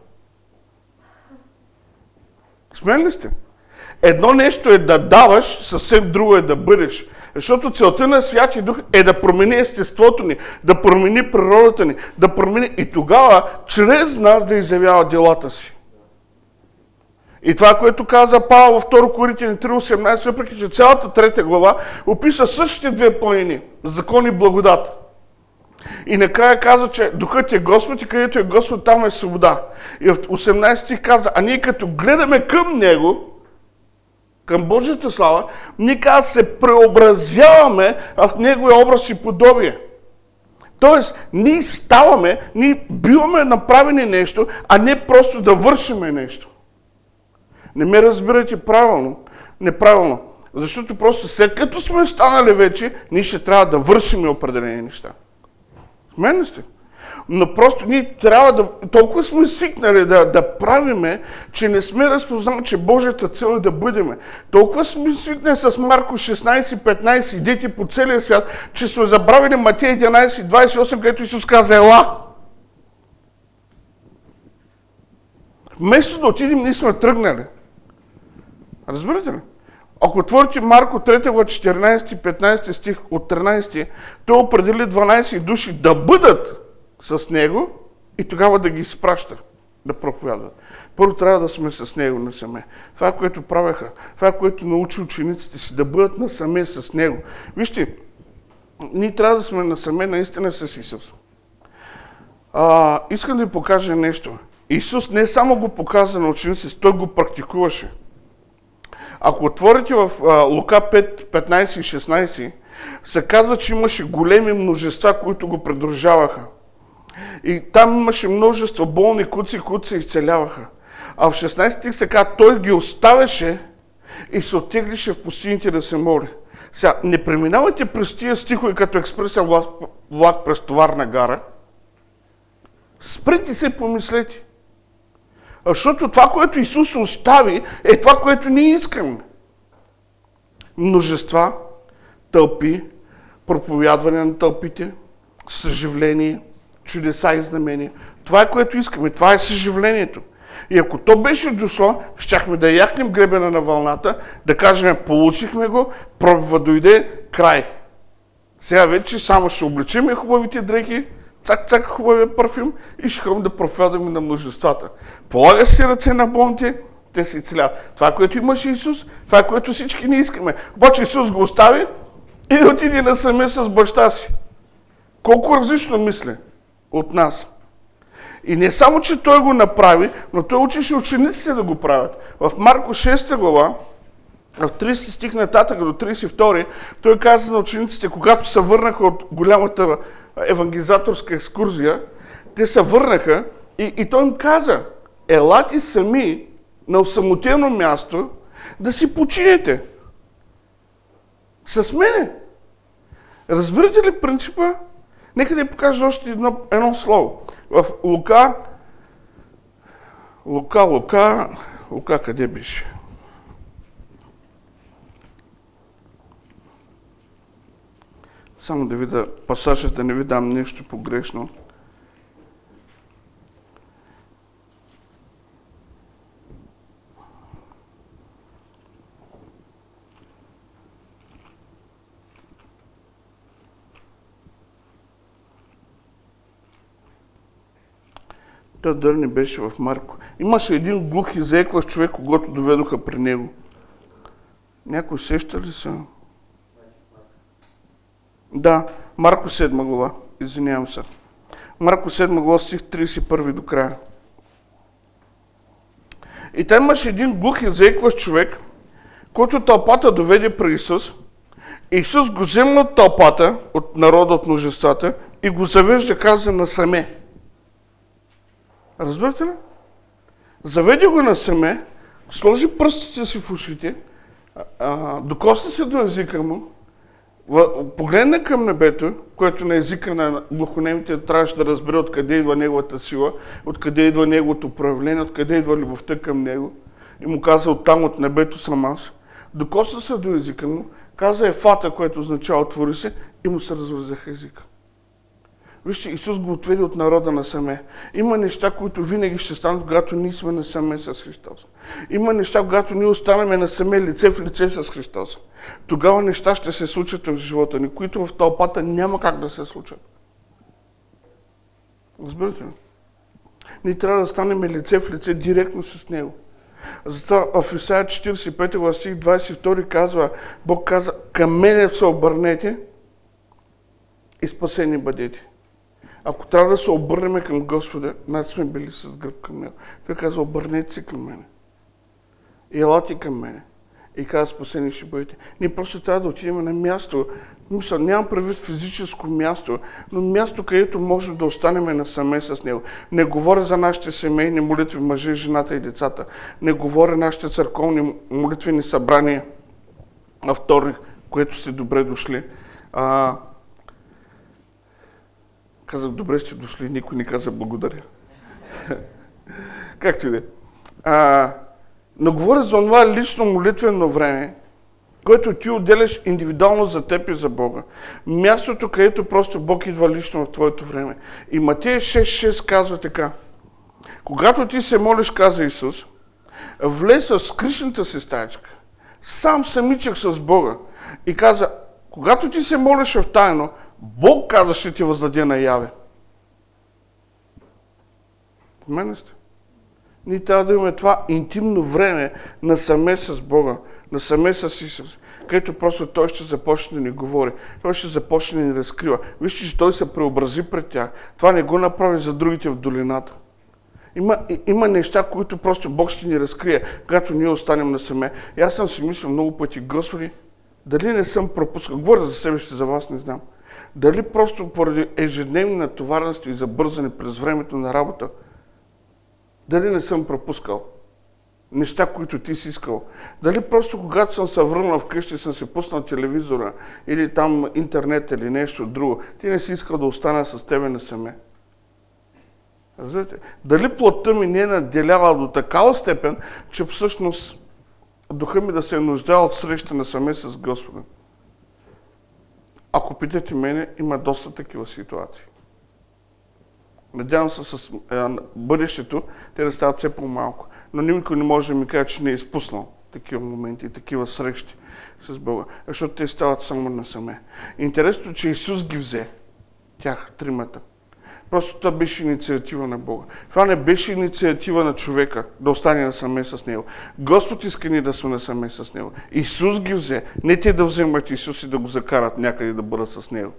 Смели ли сте? Едно нещо е да даваш, съвсем друго е да бъдеш. Защото целта на Святия Дух е да промени естеството ни, да промени природата ни, да промени и тогава, чрез нас да изявява делата си. И това, което каза Павел във 2 Коринтияни 3:18, въпреки че цялата 3 глава описа същите две планини – закон и благодат. И накрая казва, че духът е Господ и където е Господ, там е свобода. И в 18 каза, а ние като гледаме към Него, към Божията слава, ние каза се преобразяваме в Неговия образ и подобие. Тоест, ние ставаме, ние биваме направени нещо, а не просто да вършиме нещо. Не ме разбирайте неправилно. Защото просто след като сме станали вече, ние ще трябва да вършим определени неща. В мен ли сте? Но просто ние трябва да... Толкова сме свикнали да правиме, че не сме разпознали, че Божията цел е да бъдеме. Толкова сме свикнали с Марко 16-15, идете по целия свят, че сме забравили Матей 11-28, където Исус каза ела. Вместо да отидем, ние сме тръгнали. Разбирате ли? Ако отворите Марко 3, 14-15 стих от 13, той определи 12 души да бъдат с него и тогава да ги изпраща да проповядват. Първо трябва да сме с него насаме. Това, което правеха, това, което научи учениците си, да бъдат насаме с него. Вижте, ние трябва да сме насаме наистина с Исус. Искам да ви покажа нещо. Исус не само го показа на учениците, той го практикуваше. Ако отворите в Лука 5, 15 и 16, се казва, че имаше големи множества, които го придружаваха. И там имаше множество болни куци, които се изцеляваха. А в 16 стих се казва, той ги оставяше и се оттеглише в пустините да се моли. Сега, не преминавайте през тия стихове като експресен влак през товарна гара. Спрете се и помислете. Защото това, което Исус остави, е това, което ние искаме. Множества, тълпи, проповядване на тълпите, съживление, чудеса и знамения. Това е, което искаме. Това е съживлението. И ако то беше дошло, щяхме да яхнем гребена на вълната, да кажем, получихме го, пробва дойде, край. Сега вече само ще облечем хубавите дрехи, цак-цак хубавия парфюм и ще ходим да проповядваме на множествата. Полага си ръце на болните, те се изцеляват. Това, което имаше Исус, това, което всички ние искаме. Обаче Исус го остави и отиде насаме с баща си. Колко различно мисля от нас. И не само, че той го направи, но той учеше учениците да го правят. В Марко 6 глава, в 30 стих нататък до 32, той каза на учениците, когато се върнаха от голямата евангелизаторска екскурзия, те се върнаха и той им каза, елате сами на осамотено място да си починете. С мене. Разбирате ли принципа? Нека да ви покажа още едно слово. В Лука, къде беше? Само да видя пасажа, да не ви дам нещо погрешно. Той дали не беше в Марко. Имаше един глух и заекващ човек, когато доведоха при него. Някой сеща ли се? Да, Марко 7 глава. Извинявам се. Марко 7 глава, стих 31 до края. И там имаше един глух и заекващ човек, който тълпата доведе при Исус. Исус го взема от тълпата, от народа, от множествата и го завежда, каза, насаме. Разбирате ли? Заведе го насаме, сложи пръстите си в ушите, докосна се до езика му, погледна към небето, което на езика на глухонемите трябваше да разбере откъде идва неговата сила, откъде идва неговото проявление, откъде идва любовта към него. И му каза, оттам от небето съм аз. Докосна се до езика му, каза ефата, което означава отвори се, и му се развързаха езика. Вижте, Исус го отведе от народа насаме. Има неща, които винаги ще станат, когато ние сме насаме с Христос. Има неща, когато ние останаме насаме лице в лице с Христос. Тогава неща ще се случат в живота ни, които в тълпата няма как да се случат. Разбирате ли? Ние трябва да станем лице в лице директно с Него. Затова в Исаия 45 глава стих 22 казва, Бог каза, към мене се обърнете и спасени бъдете. Ако трябва да се обърнем към Господа, значи сме били с гръб към Него. Той казва, обърнете се към мене. И елате към мене. И казва, спасени ще бъдете. Ние просто трябва да отидем на място. Мисля, нямам предвид физическо място, но място, където можем да останем насаме с Него. Не говоря за нашите семейни молитви, мъже, жената и децата. Не говоря нашите църковни молитвени събрания на вторник, което сте добре дошли. Казах, добре сте дошли, никой не каза благодаря. Както и да е. Но говоря за това лично молитвено време, което ти отделяш индивидуално за теб и за Бога. Мястото, където просто Бог идва лично в твоето време. И Матея 6.6 казва така. Когато ти се молиш, каза Исус, влез в скришната си стаечка, сам самичък с Бога и каза, когато ти се молиш в тайно, Бог каза, ще ти въздаде наяве. В мене сте. Ние трябва да имаме това интимно време насаме с Бога, насаме с Исус, където просто Той ще започне да ни говори, Той ще започне да ни разкрива. Вижте, че Той се преобрази пред тях. Това не го направи за другите в долината. Има неща, които просто Бог ще ни разкрие, когато ние останем насаме. И аз съм си мислил много пъти, Господи, дали не съм пропускал, говоря за себе си, за вас не знам, дали просто поради ежедневни натоварености и забързане през времето на работа, дали не съм пропускал неща, които ти си искал. Дали просто когато съм се върнал вкъщи, съм се пуснал телевизора или там интернет или нещо друго, ти не си искал да остана с тебе насаме. Разбирате? Дали плътта ми не е наделяла до такава степен, че всъщност духа ми да се е нуждал от среща насаме с Господа. Ако питате мене, има доста такива ситуации. Надявам се с бъдещето те да стават все по-малко. Но никой не може да ми каже, че не е изпуснал такива моменти, такива срещи с Бога. Защото те стават само насаме. Интересното, че Исус ги взе, тях, тримата. Просто това беше инициатива на Бога. Това не беше инициатива на човека да остане насаме с Него. Господ иска ни да сме насаме с Него. Исус ги взе. Не те да вземат Исус и да го закарат някъде да бъдат с Него.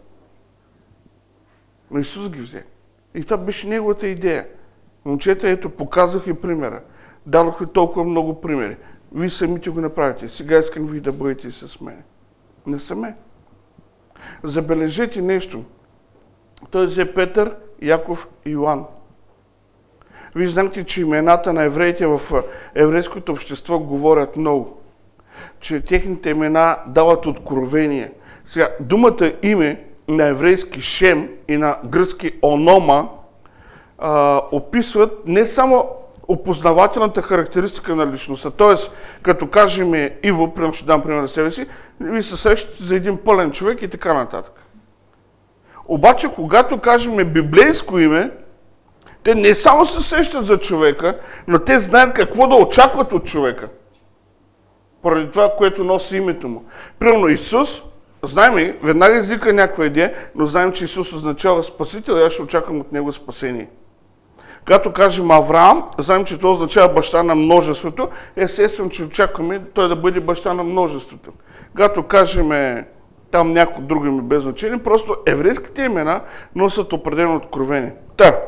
Но Исус ги взе. И това беше неговата идея. Момчета, ето, показах и примера. Дадох ви толкова много примери. Вие самите го направите. Сега искам ви да бъдете с мен. Не саме. Забележете нещо. Той взе Петър, Яков и Йоан. Вие знаете, че имената на евреите в еврейското общество говорят много. Че техните имена дават откровение. Сега, думата име на еврейски Шем и на гръцки Онома описват не само опознавателната характеристика на личността. Тоест, като кажем Иво, примерно ще дам пример на себе си, вие се срещате за един пълен човек и така нататък. Обаче, когато кажем библейско име, те не само се срещат за човека, но те знаят какво да очакват от човека. Поради това, което носи името му. Примерно Исус, знаем, веднага излика някаква идея, но знаем, че Исус означава Спасител и аз ще очаквам от Него спасение. Когато кажем Авраам, знаем, че той означава баща на множеството, естествено, че очакваме той да бъде баща на множеството. Когато кажем там някой друго име без значение, просто еврейските имена носят определено откровение. Та.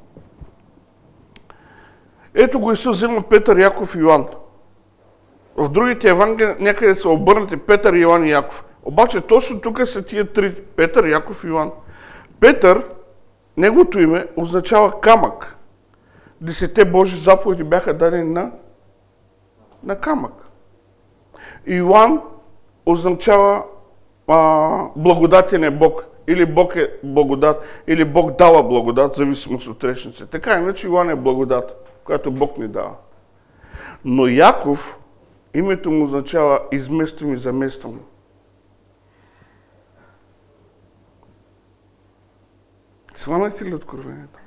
Ето го Исус взема Петър, Яков и Йоан. В другите евангелии някъде са обърнати Петър, Йоан и Яков. Обаче точно тук са тия три. Петър, Яков и Йоан. Петър, неговото име означава камък. 10 Божи заповеди бяха дадени на камък. Йоан означава благодатен е Бог. Или Бог е благодат, или Бог дава благодат, в зависимост от речница. Така иначе Йоан е благодат, която Бог ни дава. Но Яков, името му означава измествам и замествам. Сванахте ли откровението?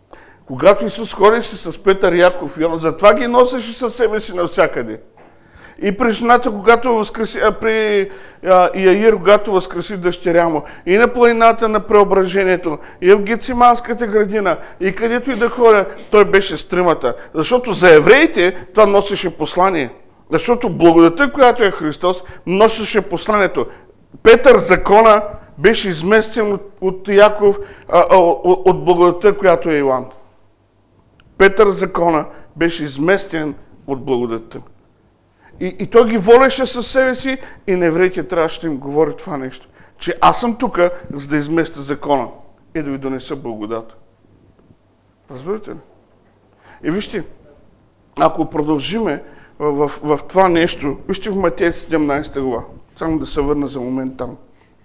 Когато Исус ходеше с Петър, Яков и Йоан, затова ги носеше със себе си навсякъде. И при жената, когато възкреси, при Яир, когато възкреси дъщеря му, и на планината на преображението, и в Гециманската градина, и където и да ходя, той беше стримата. Защото за евреите това носеше послание. Защото благодата, която е Христос, носеше посланието. Петър закона беше изместен от Яков, от благодата, която е Йоан. Петър закона беше изместен от благодата. И той ги волеше със себе си и на евреите трябваше да им говори това нещо. Че аз съм тук, за да изместя закона и да ви донеса благодата. Разбирате ли? И вижте, ако продължиме в това нещо, вижте в Матей 17 глава. Само да се върна за момент там.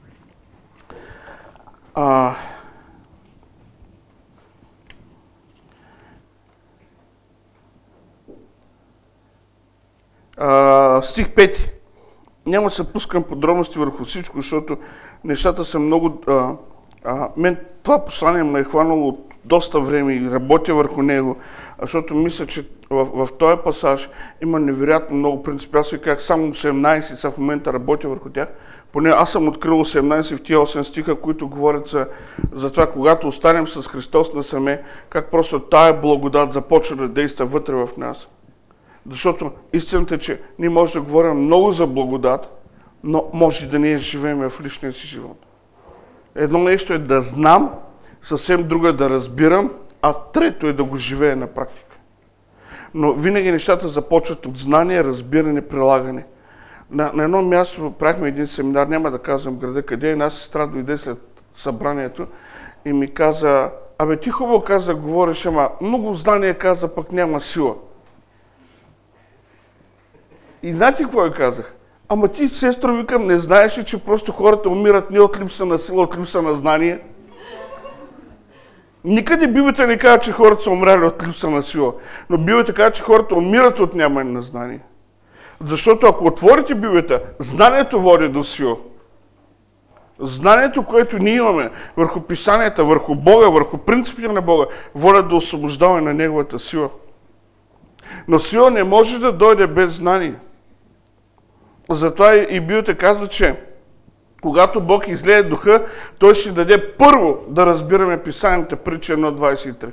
Стих 5. Няма да се пускам подробности върху всичко, защото нещата са много... мен това послание ме е хванало от доста време и работя върху него, защото мисля, че в този пасаж има невероятно много принципи. Аз ви казах, само 18 са в момента работя върху тях. Поне аз съм открил 18 в тия 8 стиха, които говорят за това, когато останем с Христос насаме, как просто тая благодат започва да действа вътре в нас. Защото истината е, че ние може да говорим много за благодат, но може да не живеем в личния си живот. Едно нещо е да знам, съвсем друго е да разбирам, а трето е да го живея на практика. Но винаги нещата започват от знание, разбиране, прилагане. На едно място правихме един семинар, няма да казвам града къде, една сестра дойде след събранието и ми каза, ти хубаво каза, говориш, ама много знание каза, пък няма сила. И знаете какво я казах? Ама ти, сестро, викам, не знаеш ли, че просто хората умират не от липса на сила, от липса на знание? Никъде Библията не казва, че хората са умряли от липса на сила. Но Библията казва, че хората умират от нямане на знание. Защото ако отворите Библията, знанието води до сила. Знанието, което ние имаме върху писанията, върху Бога, върху принципите на Бога, водят до освобождаване на Неговата сила. Но сила не може да дойде без знание. Затова и Библията казва, че когато Бог излее духа, Той ще даде първо да разбираме писанията, Притча 1.23.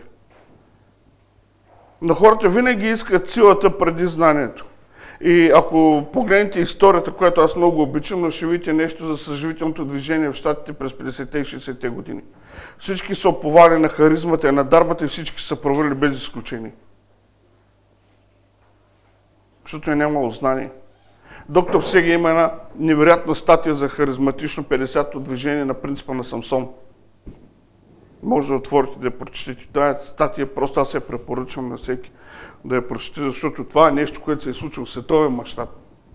Но хората винаги искат силата преди знанието. И ако погледнете историята, която аз много обичам, но ще видите нещо за съживителното движение в Щатите през 50-те и 60-те години. Всички са оповали на харизмата и на дарбата и всички са провалили без изключение. Защото е нямало знание. Доктор Сеги има една невероятна статия за харизматично 50-то движение на принципа на Самсон. Може да отворите да я прочетете. Тая статия просто аз я препоръчвам на всеки да я прочете, защото това е нещо, което се е случило в световен мащаб.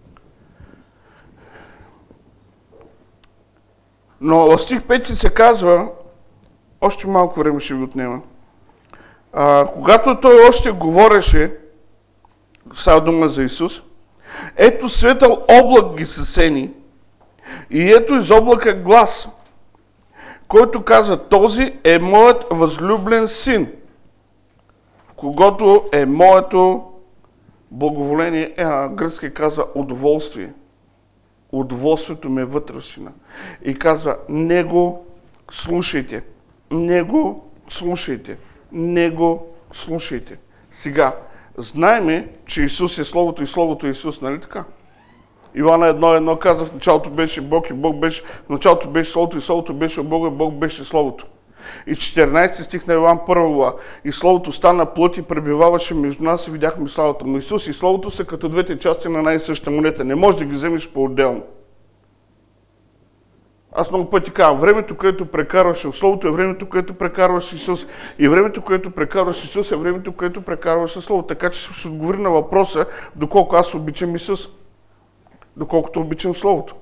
Но в стих 5 се казва, още малко време ще ви отнема, когато той още говореше, става дума за Исус, ето светъл облак ги съсени и ето из облака глас, който каза, този е моят възлюблен син, в когото е моето благоволение, гръцки казва удоволствие. Удоволствието ми е вътре в сина. И казва, него слушайте, него слушайте, него слушайте. Сега, знаеме, че Исус е Словото и Словото е Исус, нали така? Йоанна 1.1 казва, в началото беше Бог и Бог беше, в началото беше Словото и Словото беше от Бога и Бог беше Словото. И 14 стих на Йоан 1 глава. И Словото стана плът и пребиваваше между нас и видяхме славата му. Исус и Словото са като двете части на най-съща монета. Не можеш да ги вземеш по-отделно. Аз много пъти казвам, времето, което прекарваше в Словото е времето, което прекарваше Исус. И времето, което прекарваше Исус е времето, което прекарваше Словото. Така че ще отговори на въпроса, доколко аз обичам Исус. Доколкото обичам Словото.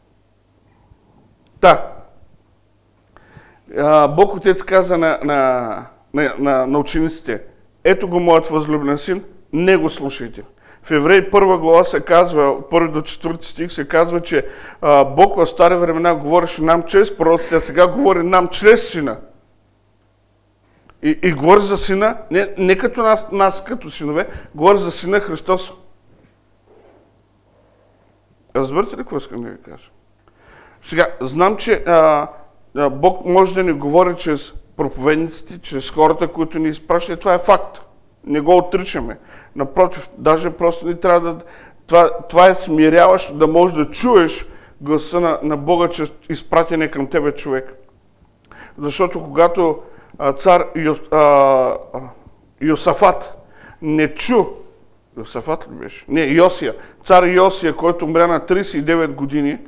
Бог Отец каза на учениците, ето го моят възлюблен син, не го слушайте. В Евреи 1 глава се казва, 1 до 4 стих се казва, че Бог в стари времена говореше нам чрез пророците, а сега говори нам чрез сина. И говори за сина, не като нас като синове, говори за сина Христос. Разбирате ли какво искам да ви кажа? Сега, знам, че Бог може да ни говори чрез проповедниците, чрез хората, които ни изпращат. Това е факт. Не го отричаме. Напротив, даже просто не трябва да... Това е смиряващо да можеш да чуеш гласа на Бога чрез изпратене към тебе човек. Защото когато цар Йосафат не чу, Йосафат ли беше? Не, Йосия. Цар Йосия, който умря на 39 години,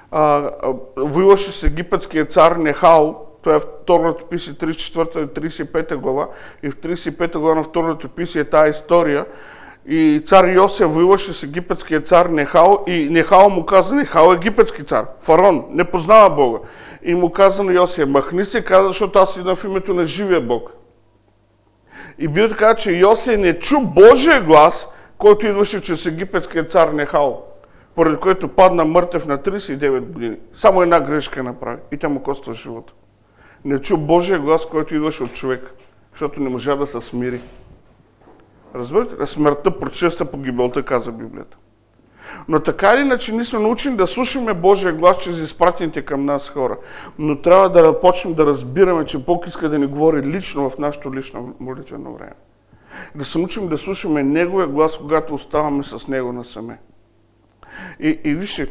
воюваше с египетския цар Нехао. Това е в Второ летописие 34 и 35 глава. И в 35 глава на Второ летописие е тая история. И цар Йосия воюваше с египетския цар Нехао и Нехао му каза, Нехао е египетски цар, фараон, не познава Бога. И му каза на Йосия, махни се, каза, защото аз идвам в името на живия Бог. И бил така, че Йосия не чу Божия глас, който идваше чрез египетския цар Нехао, поради което падна мъртъв на 39 години. Само една грешка направи и тя му коства живота. Не чу Божия глас, който идваше от човек, защото не можа да се смири. Разбирате? Смъртта предшества погибелта, каза Библията. Но така или иначе ние сме научени да слушаме Божия глас чрез изпратените към нас хора. Но трябва да почнем да разбираме, че Бог иска да ни говори лично в нашето лично молитвено време. Да се научим да слушаме Неговия глас, когато оставаме с Него насаме. И вижте,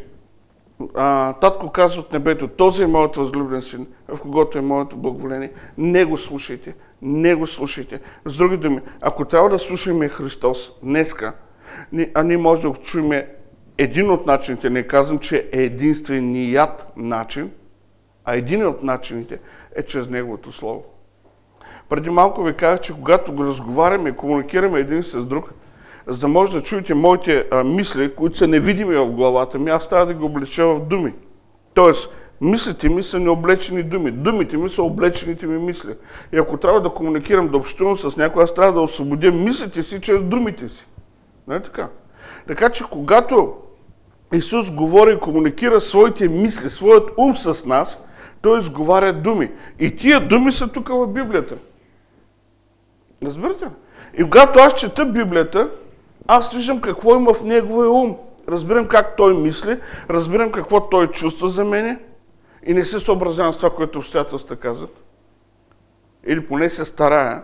татко казва от небето, този е моят възлюбен син, в когото е моето благоволение. Не го слушайте, не го слушайте. С други думи, ако трябва да слушаме Христос днеска, ние може да го чуем един от начините, не казвам, че е единственият начин, а един от начините е чрез Неговото Слово. Преди малко ви казах, че когато го разговаряме и комуникираме един с друг, за да може да чуете моите мисли, които са невидими в главата ми, аз трябва да ги облеча в думи. Тоест, мислите ми са необлечени думи, думите ми са облечените ми мисли. И ако трябва да комуникирам, да общувам с някой, аз трябва да освободя мислите си чрез думите си. Не е така? Така че когато Исус говори и комуникира своите мисли, своят ум с нас, той изговаря думи. И тия думи са тук в Библията. Разбирате ли? И когато аз чета Библията, аз виждам какво има в неговия ум. Разбирам как той мисли, разбирам какво той чувства за мене и не се съобразявам с това, което обстоятелствата казват. Или поне се старая.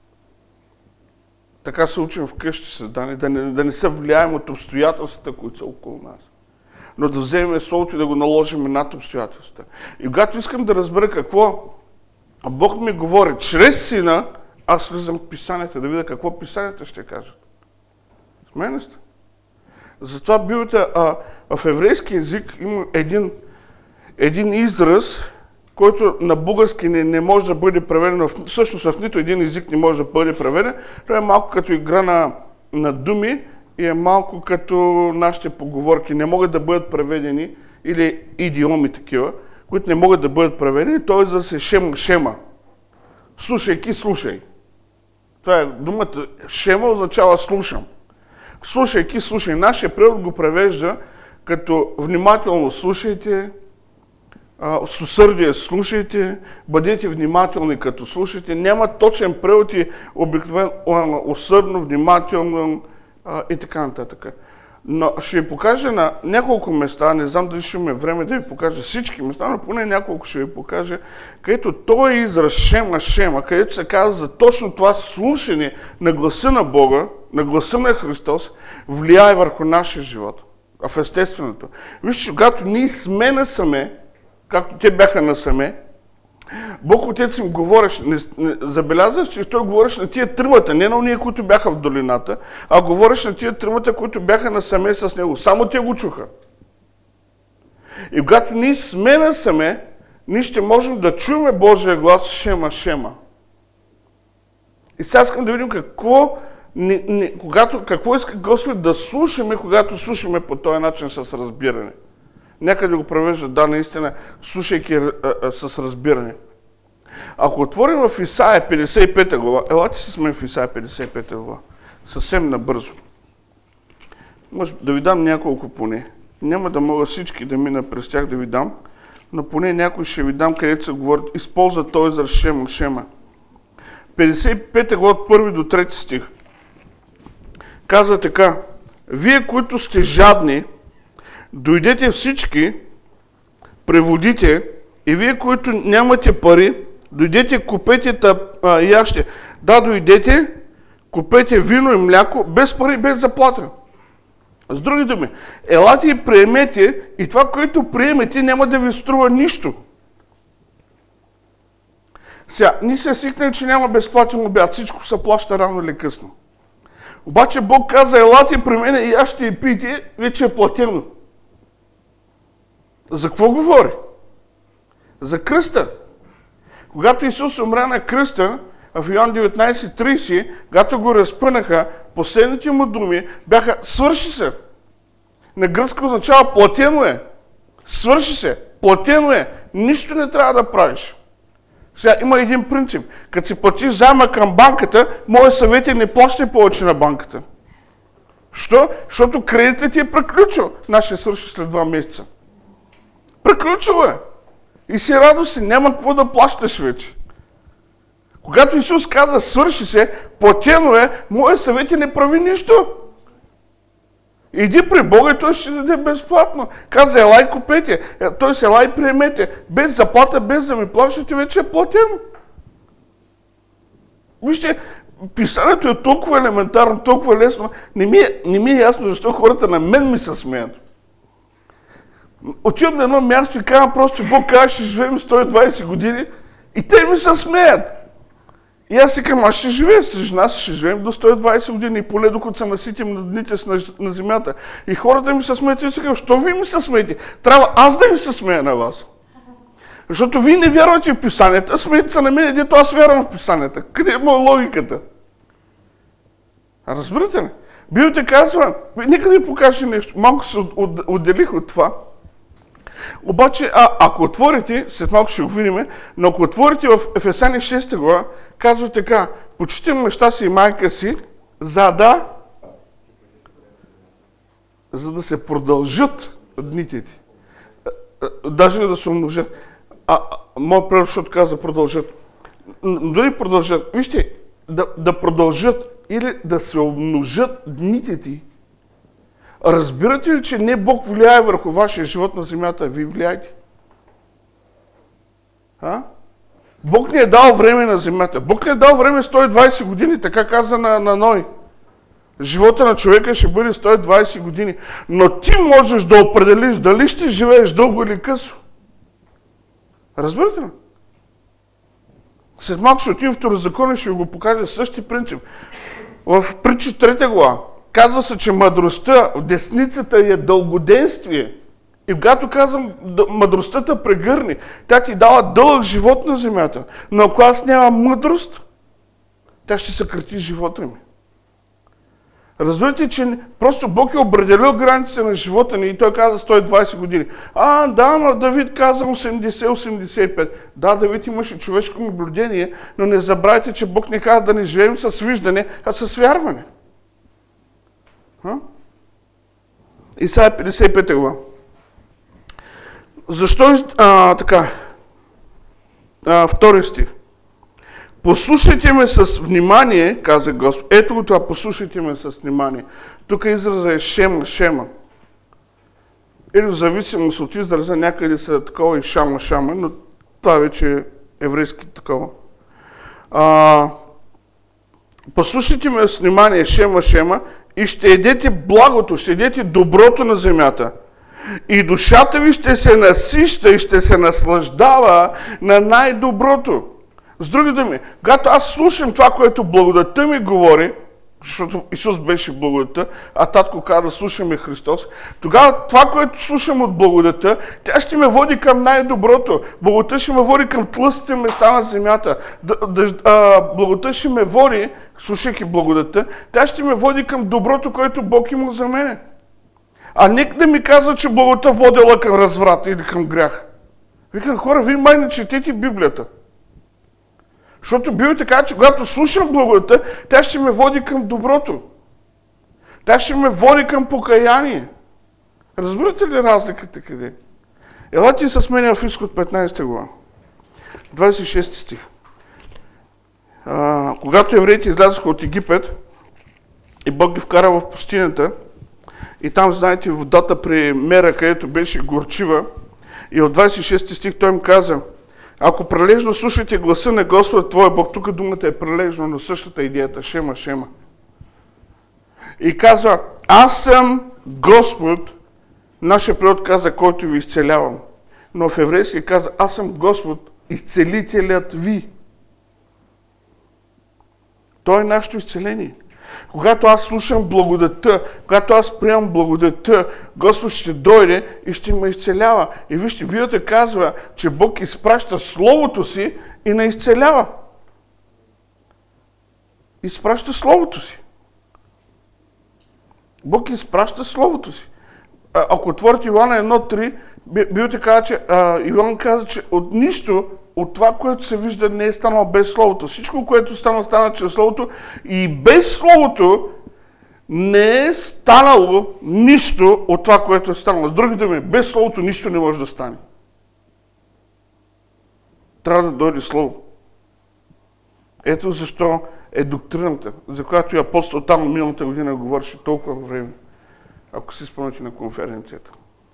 Така се учим вкъщи, създани, да не се влияем от обстоятелствата, които са около нас. Но да вземем Словото и да го наложим над обстоятелствата. И когато искам да разбера какво Бог ми говори чрез Сина, аз влизам в Писанията, да видя какво Писанията ще кажат. С мен сте? Затова Библията в еврейски език има един израз, който на български не може да бъде преведен, всъщност в нито един език не може да бъде преведен. Това е малко като игра на думи и е малко като нашите поговорки. Не могат да бъдат преведени, или идиоми такива, които не могат да бъдат преведени. Той за да се шема. Слушайки, слушай. Това е думата шема означава слушам. Слушайки, слушай. Нашия превод го превежда като внимателно слушайте, с усърдие слушайте, бъдете внимателни като слушайте. Няма точен превод и обикновено усърдно, внимателно и така нататък. Но ще ви покажа на няколко места, не знам дали ще имаме време да ви покажа всички места, но поне няколко ще ви покажа, където той израз шема, където се казва за точно това слушане на гласа на Бога, на гласа на Христос, влияе върху нашия живот, в естественото. Вижте, когато ние сме насаме, както те бяха насаме, Бог Отец им говореше, забелязваш, че той говореше на тия тримата, не на уния, които бяха в долината, а говореше на тия тримата, които бяха насаме с него. Само те го чуха. И когато ние сме насаме, ние ще можем да чуем Божия глас шема. И сега искам да видим какво иска Господ да слушаме, когато слушаме по този начин с разбиране. Някъде го превежда, да, наистина, слушайки с разбиране. Ако отворим в Исаия 55 глава, елате се с мен в Исаия 55 глава, съвсем набързо. Може да ви дам няколко поне. Няма да мога всички да мина през тях да ви дам, но поне някой ще ви дам, където се говори, използва този израз шема. 55 глава от 1 до 3 стих. Казва така: вие, които сте жадни, дойдете всички, преводите, и вие, които нямате пари, дойдете, купете яще. Да, дойдете, купете вино и мляко, без пари, без заплата. С други думи, елате и приемете, и това, което приемете, няма да ви струва нищо. Сега, ние се свикнали, че няма безплатен обяд, всичко се плаща рано или късно. Обаче Бог каза, елате при мене и аз ще и пийте, вече е платено. За какво говори? За кръста. Когато Исус умря на кръста, в Йоан 19:30, когато го разпънаха, последните му думи бяха свърши се. На гръцки означава платено е. Свърши се. Платено е. Нищо не трябва да правиш. Сега има един принцип. Като си платиш заема към банката, моят съвет е не плащай повече на банката. Що? Защото кредитът ти е приключил. Нашия свърши след 2 месеца. Приключил е. И си радости, няма какво да плащаш вече. Когато Исус каза, свърши се, платено е, моят съвет е не прави нищо. Иди при Бога и Той ще даде безплатно. Каза, елай купете, Той елай приемете. Без заплата, без да ми плащате, вече е платено. Вижте, писанието е толкова елементарно, толкова лесно. Не ми е ясно защо хората на мен ми се смеят. Отивам на едно място и казвам просто, Бог казва, ще живеем 120 години и те ми се смеят. И аз си казвам, аз ще живея с жена си, ще живеем до 120 години и поле, докато се наситим на дните на земята. И хората ми се смеят и си казвам, що вие ми се смеете? Трябва аз да ви се смея на вас. Защото вие не вярвате в писанията, смеете се на мен, дето аз вярвам в писанията. Къде е моя логиката? Разбирате ли? Библията казва, нека да ви покаже нещо. Малко се отделих от това. Обаче, ако отворите, след малко ще го видим, но ако отворите в Ефесяни 6 глава, казва така, почити баща си и майка си, за да се продължат дните ти. Даже да се умножат. Моят превод, защото каза продължат. Дори продължат. Вижте, да продължат или да се умножат дните ти. Разбирате ли, че не Бог влияе върху вашия живот на земята, а вие влияете? Бог ни е дал време на земята. Бог ни е дал време 120 години, така каза на Ной. Живота на човека ще бъде 120 години. Но ти можеш да определиш дали ще живееш дълго или късо. Разбирате ли? След малко ще отидем в Второзаконие и ще ви го покажа същия принцип. В Притчи 3 глава казва се, че мъдростта в десницата е дългоденствие. И когато казвам мъдростта те прегърни, тя ти дава дълъг живот на земята. Но ако аз нямам мъдрост, тя ще съкрати живота ми. Разбирате, че просто Бог е определил границите на живота ни и Той каза 120 години. Да, но Давид каза 80-85. Да, Давид имаше човешко наблюдение, но не забравяйте, че Бог не каза да не живеем с виждане, а с вярване. Исаия 55 глава. Защо така? Втори стих. Послушайте ме с внимание, каза Господ. Ето го това, послушайте ме с внимание. Тук израза е шема. Или в зависимост от израза някъде са такова и шама, но това вече е еврейски такова. Послушайте ме с внимание, шема, и ще едете благото, ще едете доброто на земята. И душата ви ще се насища и ще се наслаждава на най-доброто. С други думи, когато аз слушам това, което благодатта ми говори, защото Исус беше благодатта, а татко каза да слушаме Христос, тогава това, което слушам от благодатта, тя ще ме води към най-доброто. Благодатта ще ме води към тлъстите места на земята. Благодатта ще ме води, слушайки благодатта, тя ще ме води към доброто, което Бог има за мене. А нека да ми казва, че благодатта водела към разврат или към грях. Викам, хора, вие май не четете Библията. Защото Библията казва, че когато слушам благодатта, тя ще ме води към доброто. Тя ще ме води към покаяние. Разбирате ли разликата къде? Елате с мен в Изход 15 глава. 26 стих. Когато евреите излязоха от Египет и Бог ги вкара в пустинята, И там, знаете, водата при Мера, където беше горчива, и от 26 стих той им каза: ако прилежно слушате гласа на Господа твоя Бог, тук думата е прилежно, но същата идеята, шема. И казва: аз съм Господ, нашия превод каза, който ви изцелявам. Но в еврейски каза: аз съм Господ, изцелителят ви. Той е нашето изцеление. Когато аз слушам благодата, когато аз приемам благодата, Господ ще дойде и ще ме изцелява. И вижте, Библията казва, че Бог изпраща Словото си и не изцелява. Изпраща Словото си. Бог изпраща Словото си. Ако отворите Йоанна 1.3, Библията казва, че Йоанн каза, че от нищо от това, което се вижда, не е станало без Словото. Всичко, което стана чрез Словото, и без Словото не е станало нищо от това, което е станало. С други думи, без Словото нищо не може да стане. Трябва да дойде Слово. Ето защо е доктрината, за която и апостол там миналата година говореше толкова време, ако си спомняте на конференцията.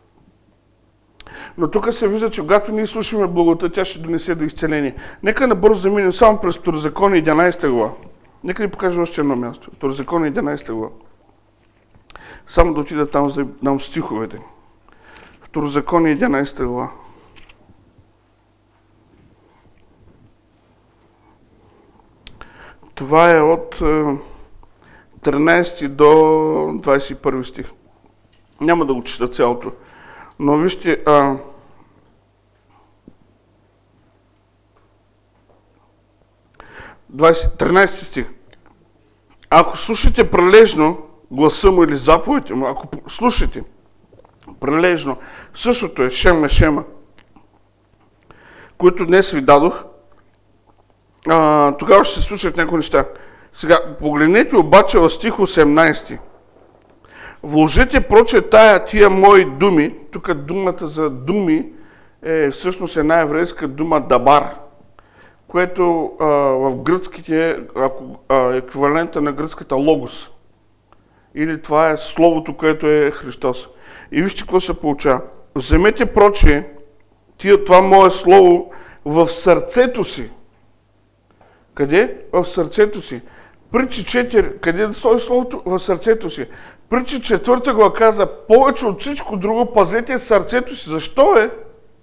Но тук се вижда, че когато ние слушаме благодата, тя ще донесе до изцеление. Нека набързо заминем само през Второзаконие 11 глава. Нека ви покажа още едно място. Второзаконие 11 глава. Само да отида там, за да дам стиховете. Второзаконие 11 глава. Това е от 13 до 21 стих. Няма да го чета цялото. Но вижте, 13 стих. Ако слушате прилежно гласа му или заповедите му, ако слушате прилежно, същото е шема, които днес ви дадох, тогава ще се случат някои неща. Сега, погледнете обаче в стих 18. Вложете проче тия мои думи, тук думата за думи е всъщност една еврейска дума дабар, което в гръцките е еквивалента на гръцката логос. Или това е словото, което е Христос. И вижте какво се получава. Вземете проче това мое слово в сърцето си. Къде? В сърцето си. Притчи 4. Къде да стои словото? В сърцето си. Притчи 4 глава каза: повече от всичко друго пазете сърцето си. Защо е?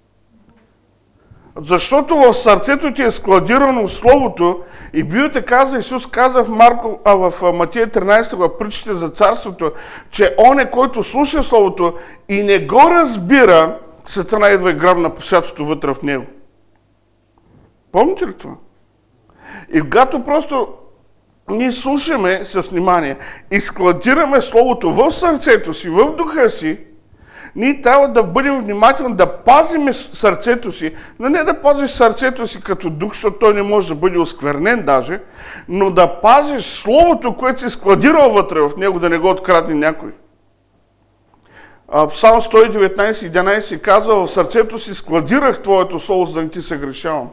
Защото в сърцето ти е складирано Словото и Библията каза, Исус каза в Матия 13 глава, притчите за царството, че оне, който слуша Словото и не го разбира, Сатана идва и грабна посятото вътре в него. Помните ли това? И когато просто ние слушаме с внимание и складираме Словото в сърцето си, в духа си, ние трябва да бъдем внимателни, да пазим сърцето си, но не да пазиш сърцето си като дух, защото той не може да бъде осквернен даже, но да пазиш Словото, което си складирал вътре в него, да не го открадне някой. Псалм 119:11 казва: в сърцето си складирах Твоето Слово, за да не ти се грешавам.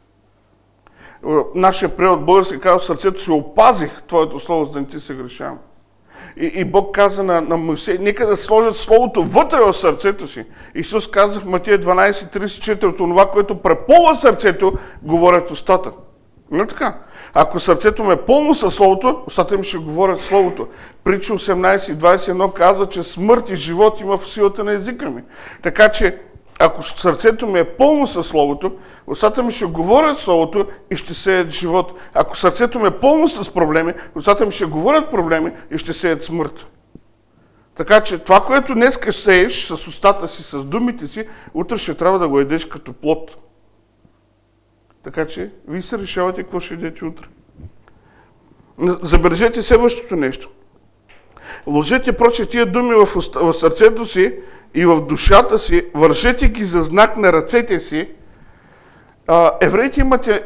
Нашия превод български казва: в сърцето си опазих Твоето Слово, за да не ти се грешавам. И Бог каза на Моисей: нека да сложат Словото вътре в сърцето си. Исус каза в Матия 12:34: от това, което препълва сърцето, говорят устата. Не така? Ако сърцето ме е пълно със Словото, устата ми ще говорят Словото. Притчи 18:21 казва, че смърт и живот има в силата на езика ми. Така че, ако сърцето ми е пълно със Словото, устата ми ще говорят Словото и ще сеят живот. Ако сърцето ми е пълно с проблеми, устата ми ще говорят проблеми и ще сеят смърт. Така че това, което днес сееш с устата си, с думите си, утре ще трябва да го едеш като плод. Така че вие се решавате какво ще едете утре. Забележете следващото нещо. Вложете проче тия думи в сърцето си и в душата си, вържете ги за знак на ръцете си. Евреите имате...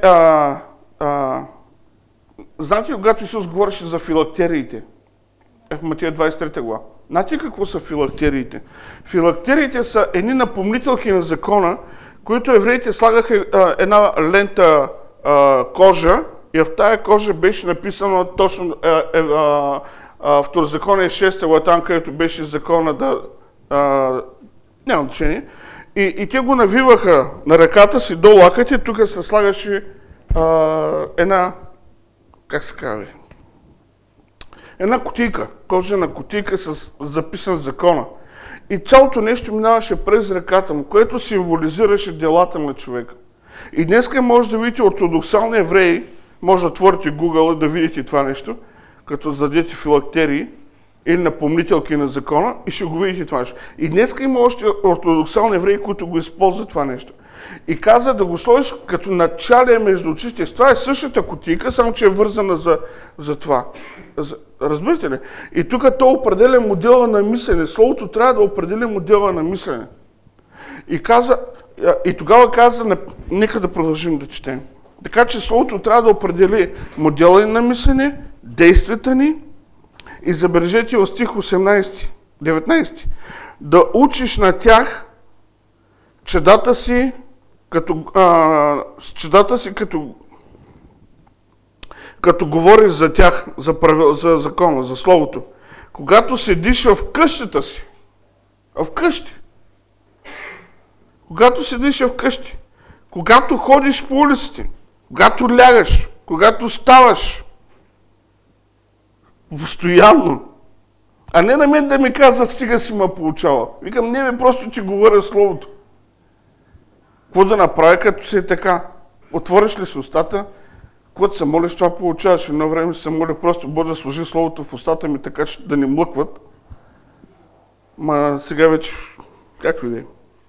знаете ли, когато Исус говореше за филактериите? В Матия 23 глава. Знаете ли какво са филактериите? Филактериите са едни напомнителки на закона, които евреите слагаха една лента кожа и в тая кожа беше написано точно Второзаконие 6 глава, там където беше закона няма значение. И те го навиваха на ръката си до лакътя, тук се слагаше една, как се казва, една кутийка, кожена кутийка с записан закона. И цялото нещо минаваше през ръката му, което символизираше делата на човека. И днеска може да видите ортодоксални евреи, може да отворите Google и да видите това нещо, като зададете филактерии или напомнителки на закона и ще го видите това нещо. И днеска има още ортодоксални евреи, които го използват това нещо. И каза да го сложиш като началие между очите. Това е същата кутийка, само че е вързана за това. Разбирате ли? И тук то определя модела на мислене. Словото трябва да определи модела на мислене. И тогава каза, нека да продължим да четем. Така че Словото трябва да определи модела на мислене, действията ни и забележете в стих 18, 19. Да учиш на тях чедата си, като говориш за тях, за закона, за Словото. Когато седиш в къщата си, когато седиш в къщи, когато ходиш по улиците, когато лягаш, когато ставаш, постоянно. А не на мен да ми казват, стига си ме получава. Викам, не, просто ти говоря Словото. Какво да направя, като си е така? Отвориш ли си устата, когато се молиш, това получаваш. Едно време се моля просто Боже да сложи Словото в устата ми, така че да не млъкват. Ма сега вече, както и да е.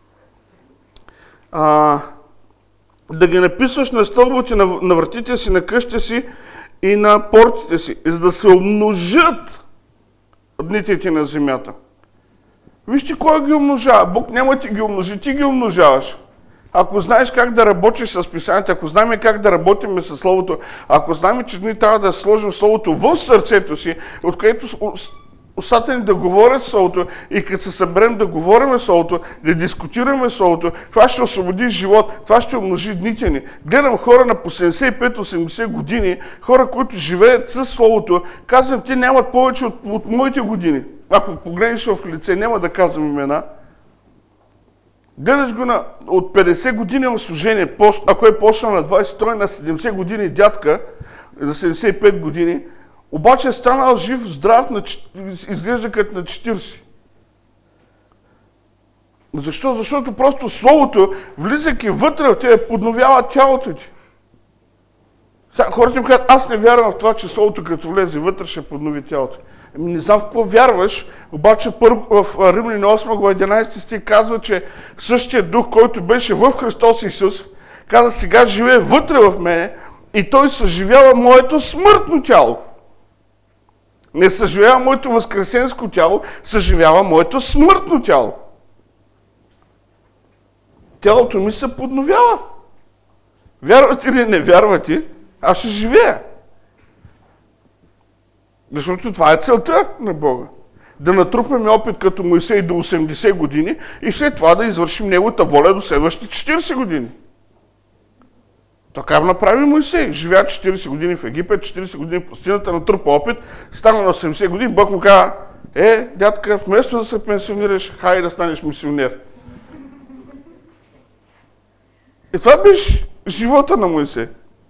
Да ги написваш на стълбовете, на вратите си, на къщите си и на портите си, за да се умножат дните ти на земята. Вижте кой ги умножава. Бог няма ти ги умножи, ти ги умножаваш. Ако знаеш как да работиш с писанието, ако знаем как да работим с Словото, ако знаем, че ние трябва да сложим Словото в сърцето си, откъдето устата ни да говорят Словото и като се съберем да говорим Словото, да дискутираме Словото, това ще освободи живот, това ще умножи дните ни. Гледам хора на по 75-80 години, хора, които живеят със Словото, казвам, те нямат повече от моите години. Ако погледнеш в лице, няма да казвам имена. Гледаш го от 50 години на служение, ако е почнал на 20, той на 70 години дядка, на 75 години, обаче е станал жив, здрав, изглежда като на 40. Защо? Защото просто Словото, влизайки вътре в тебе, подновява тялото ти. Хората им казват, аз не вярвам в това, че Словото като влезе вътре ще поднови тялото. Не знам в какво вярваш, обаче в Римляни 8 глава 11 стих казва, че същия дух, който беше в Христос Исус, каза, сега живее вътре в мене и той съживява моето смъртно тяло. Не съживява моето възкресенско тяло, съживява моето смъртно тяло. Тялото ми се подновява. Вярвате ли, не вярвате, аз ще живея. Защото това е целта на Бога. Да натрупаме опит като Моисей до 80 години и след това да извършим неговата воля до следващите 40 години. Така направи Моисей. Живя 40 години в Египет, 40 години в пустината, натрупа опит, стана на 80 години, Бог му каза, дядка, вместо да се пенсионираш, хай да станеш мисионер. И това беше живота на Моисей.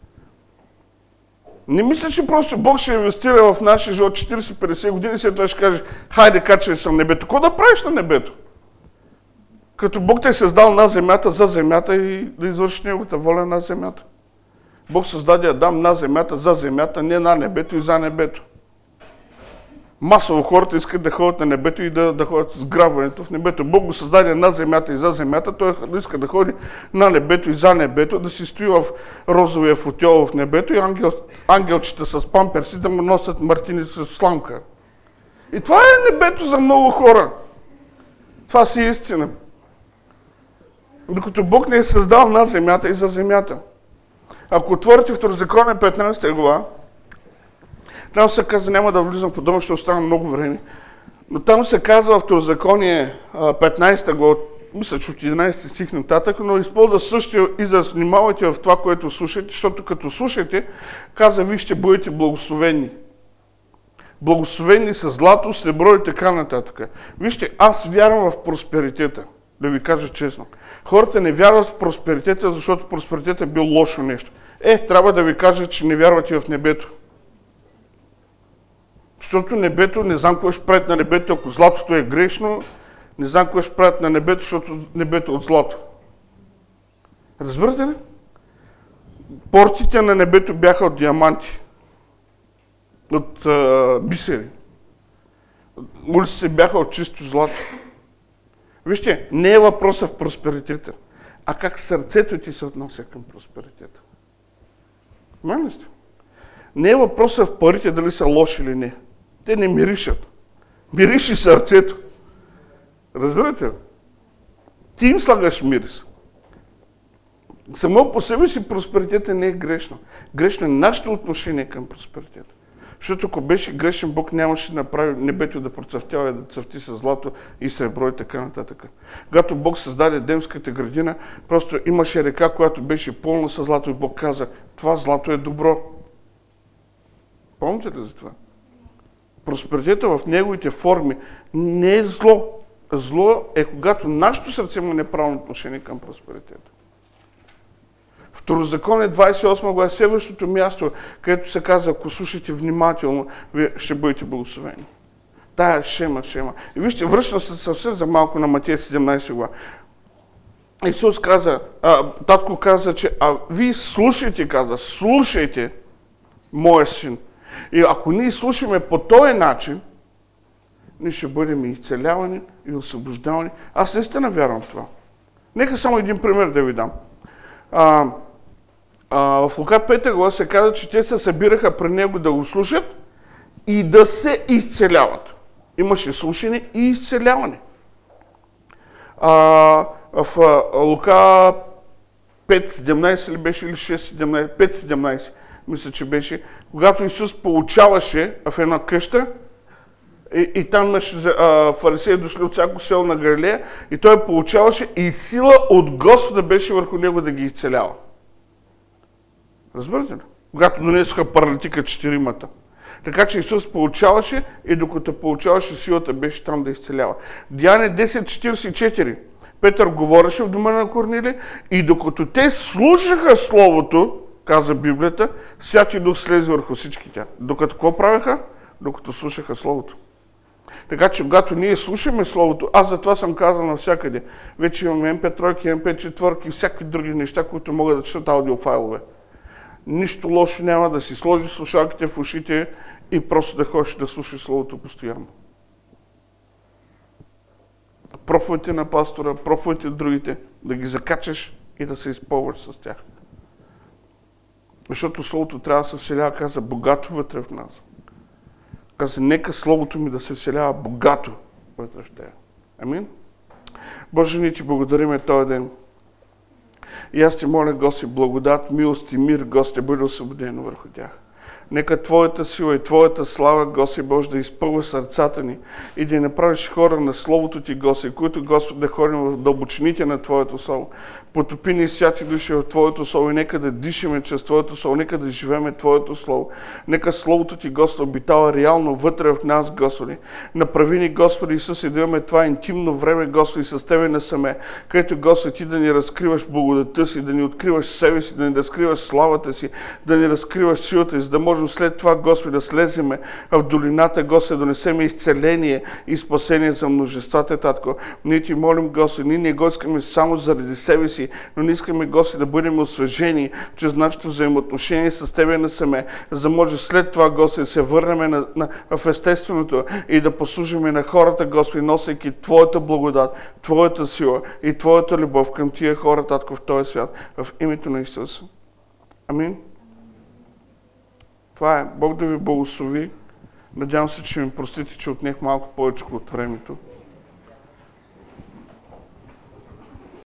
Не мисля, че просто Бог ще инвестира в нашия живот 40-50 години и след това ще каже, хайде, качай се на небето. Какво да правиш на небето? Като Бог те е създал на земята, за земята и да извършиш неговата воля на земята. Бог създаде Адам на земята, за земята, не на небето и за небето. Масово хората искат да ходят на небето и да ходят с грабването в небето. Бог го създаде на земята и за земята, той иска да ходи на небето и за небето, да си стои в розовия футьол в небето и ангелчета с памперси да му носят мартини с сламка. И това е небето за много хора. Това си е истина. Докато Бог не е създал на земята и за земята. Ако отворите Второзаконие 15 глава, там се казва, няма да влизам в дома, ще остана много време, но там се казва в Второзаконие 15 глава, мисля, че от 11 стих нататък, но използва същия израз, внимавайте в това, което слушате, защото като слушате, казва, вие ще бъдете благословени. Благословени са злато, сребро и така нататък. Вижте, аз вярвам в просперитета, да ви кажа честно. Хората не вярват в просперитета, защото просперитета бил лошо нещо. Трябва да ви кажа, че не вярвате в небето. Защото небето, не знам какво ще правят на небето, ако златото е грешно, не знам какво ще правят на небето, защото небето е от злато. Разбирате ли? Портите на небето бяха от диаманти, от бисери. Улиците бяха от чисто злато. Вижте, не е въпроса в просперитета, а как сърцето ти се отнася към просперитета. Понимали сте? Не е въпроса в парите дали са лоши или не. Те не миришат. Мириши сърцето. Разбирате ли? Ти им слагаш мирис. Само по себе си просперитета не е грешно. Грешно е нашето отношение към просперитета. Защото ако беше грешен, Бог нямаше да направи небето да процъфтява и да цъфти с злато и сребро и така нататък. Когато Бог създаде Едемската градина, просто имаше река, която беше пълна с злато и Бог каза, това злато е добро. Помните ли за това? Просперитета в неговите форми не е зло. Зло е когато нашето сърце има неправилно отношение към просперитета. Второзаконие 28 глава е следващото място, където се казва, ако слушате внимателно, вие ще бъдете благословени. Тая шема. И вижте, връщам се съвсем за малко на Матея 17 глава. Исус каза, татко каза, че вие слушайте, моя син. И ако ние слушаме по този начин, ние ще бъдем изцелявани и освобождавани. Аз наистина вярвам в това. Нека само един пример да ви дам. В Лука 5 глава се казва, че те се събираха при него да го слушат и да се изцеляват. Имаше слушане и изцеляване. В Лука 5.17 ли беше или 6.17? 5.17 мисля, че беше. Когато Исус получаваше в една къща и там имаше фарисеи дошли от всяко село на Галилея и той получаваше и сила от Господа беше върху него да ги изцелява. Разбирате ли? Когато донесоха паралитика 4-мата. Така че Исус получаваше и докато получаваше силата беше там да изцелява. Деяния 10.44. Петър говореше в дома на Корнилий и докато те слушаха Словото, каза Библията, Святи Дух слезе върху всички тях. Докато какво правеха? Докато слушаха Словото. Така че когато ние слушаме Словото, аз затова съм казал навсякъде, вече имаме MP3, MP4 и всякакви други неща, които могат да четат аудиофайлове. Нищо лошо няма да си сложиш слушалките в ушите и просто да ходиш да слушаш Словото постоянно. Проповедите на пастора, проповедите другите, да ги закачаш и да се изпълваш с тях. Защото Словото трябва да се вселява, каза, богато вътре в нас. Каза, нека Словото ми да се вселява богато вътре в тея. Амин? Боже, ние ти благодариме този ден. И аз ти моля, Господи, благодат, милост и мир, Господи, бъде освободено върху тях. Нека Твоята сила и Твоята слава, Господи Боже, да изпълва сърцата ни и да направиш хора на Словото Ти, Господи, които, Господи, да ходим в дълбочините на Твоето Слово. Потопи ни святи души в Твоето Слово и нека да дишаме чрез Твоето Слово, нека да живееме Твоето Слово. Нека Словото Ти, Господи, обитава реално вътре в нас, Господи. Направи ни, Господи Исус, и да имаме това интимно време, Господи, с Тебе насаме, където, Господи, Ти да ни разкриваш благодата си, да ни откриваш себе си, да ни разкриваш славата си, да ни разкриваш силата си, за да можем след това, Господи, да слеземе в долината, Господи, да донесеме изцеление и спасение за множествата, Татко. Ние Ти молим, Господи, ние не го искаме само заради себе си, но не искаме, Господи, да бъдем освежени чрез нашето взаимоотношение с Тебе насаме, за да може след това, Господи, да се върнем в естественото и да послужиме на хората, Господи, носейки Твоята благодат, Твоята сила и Твоята любов към тия хора, Татко, в този свят, в името на Исус. Амин. Това е. Бог да ви благослови. Надявам се, че ми простите, че отнех малко повече от времето.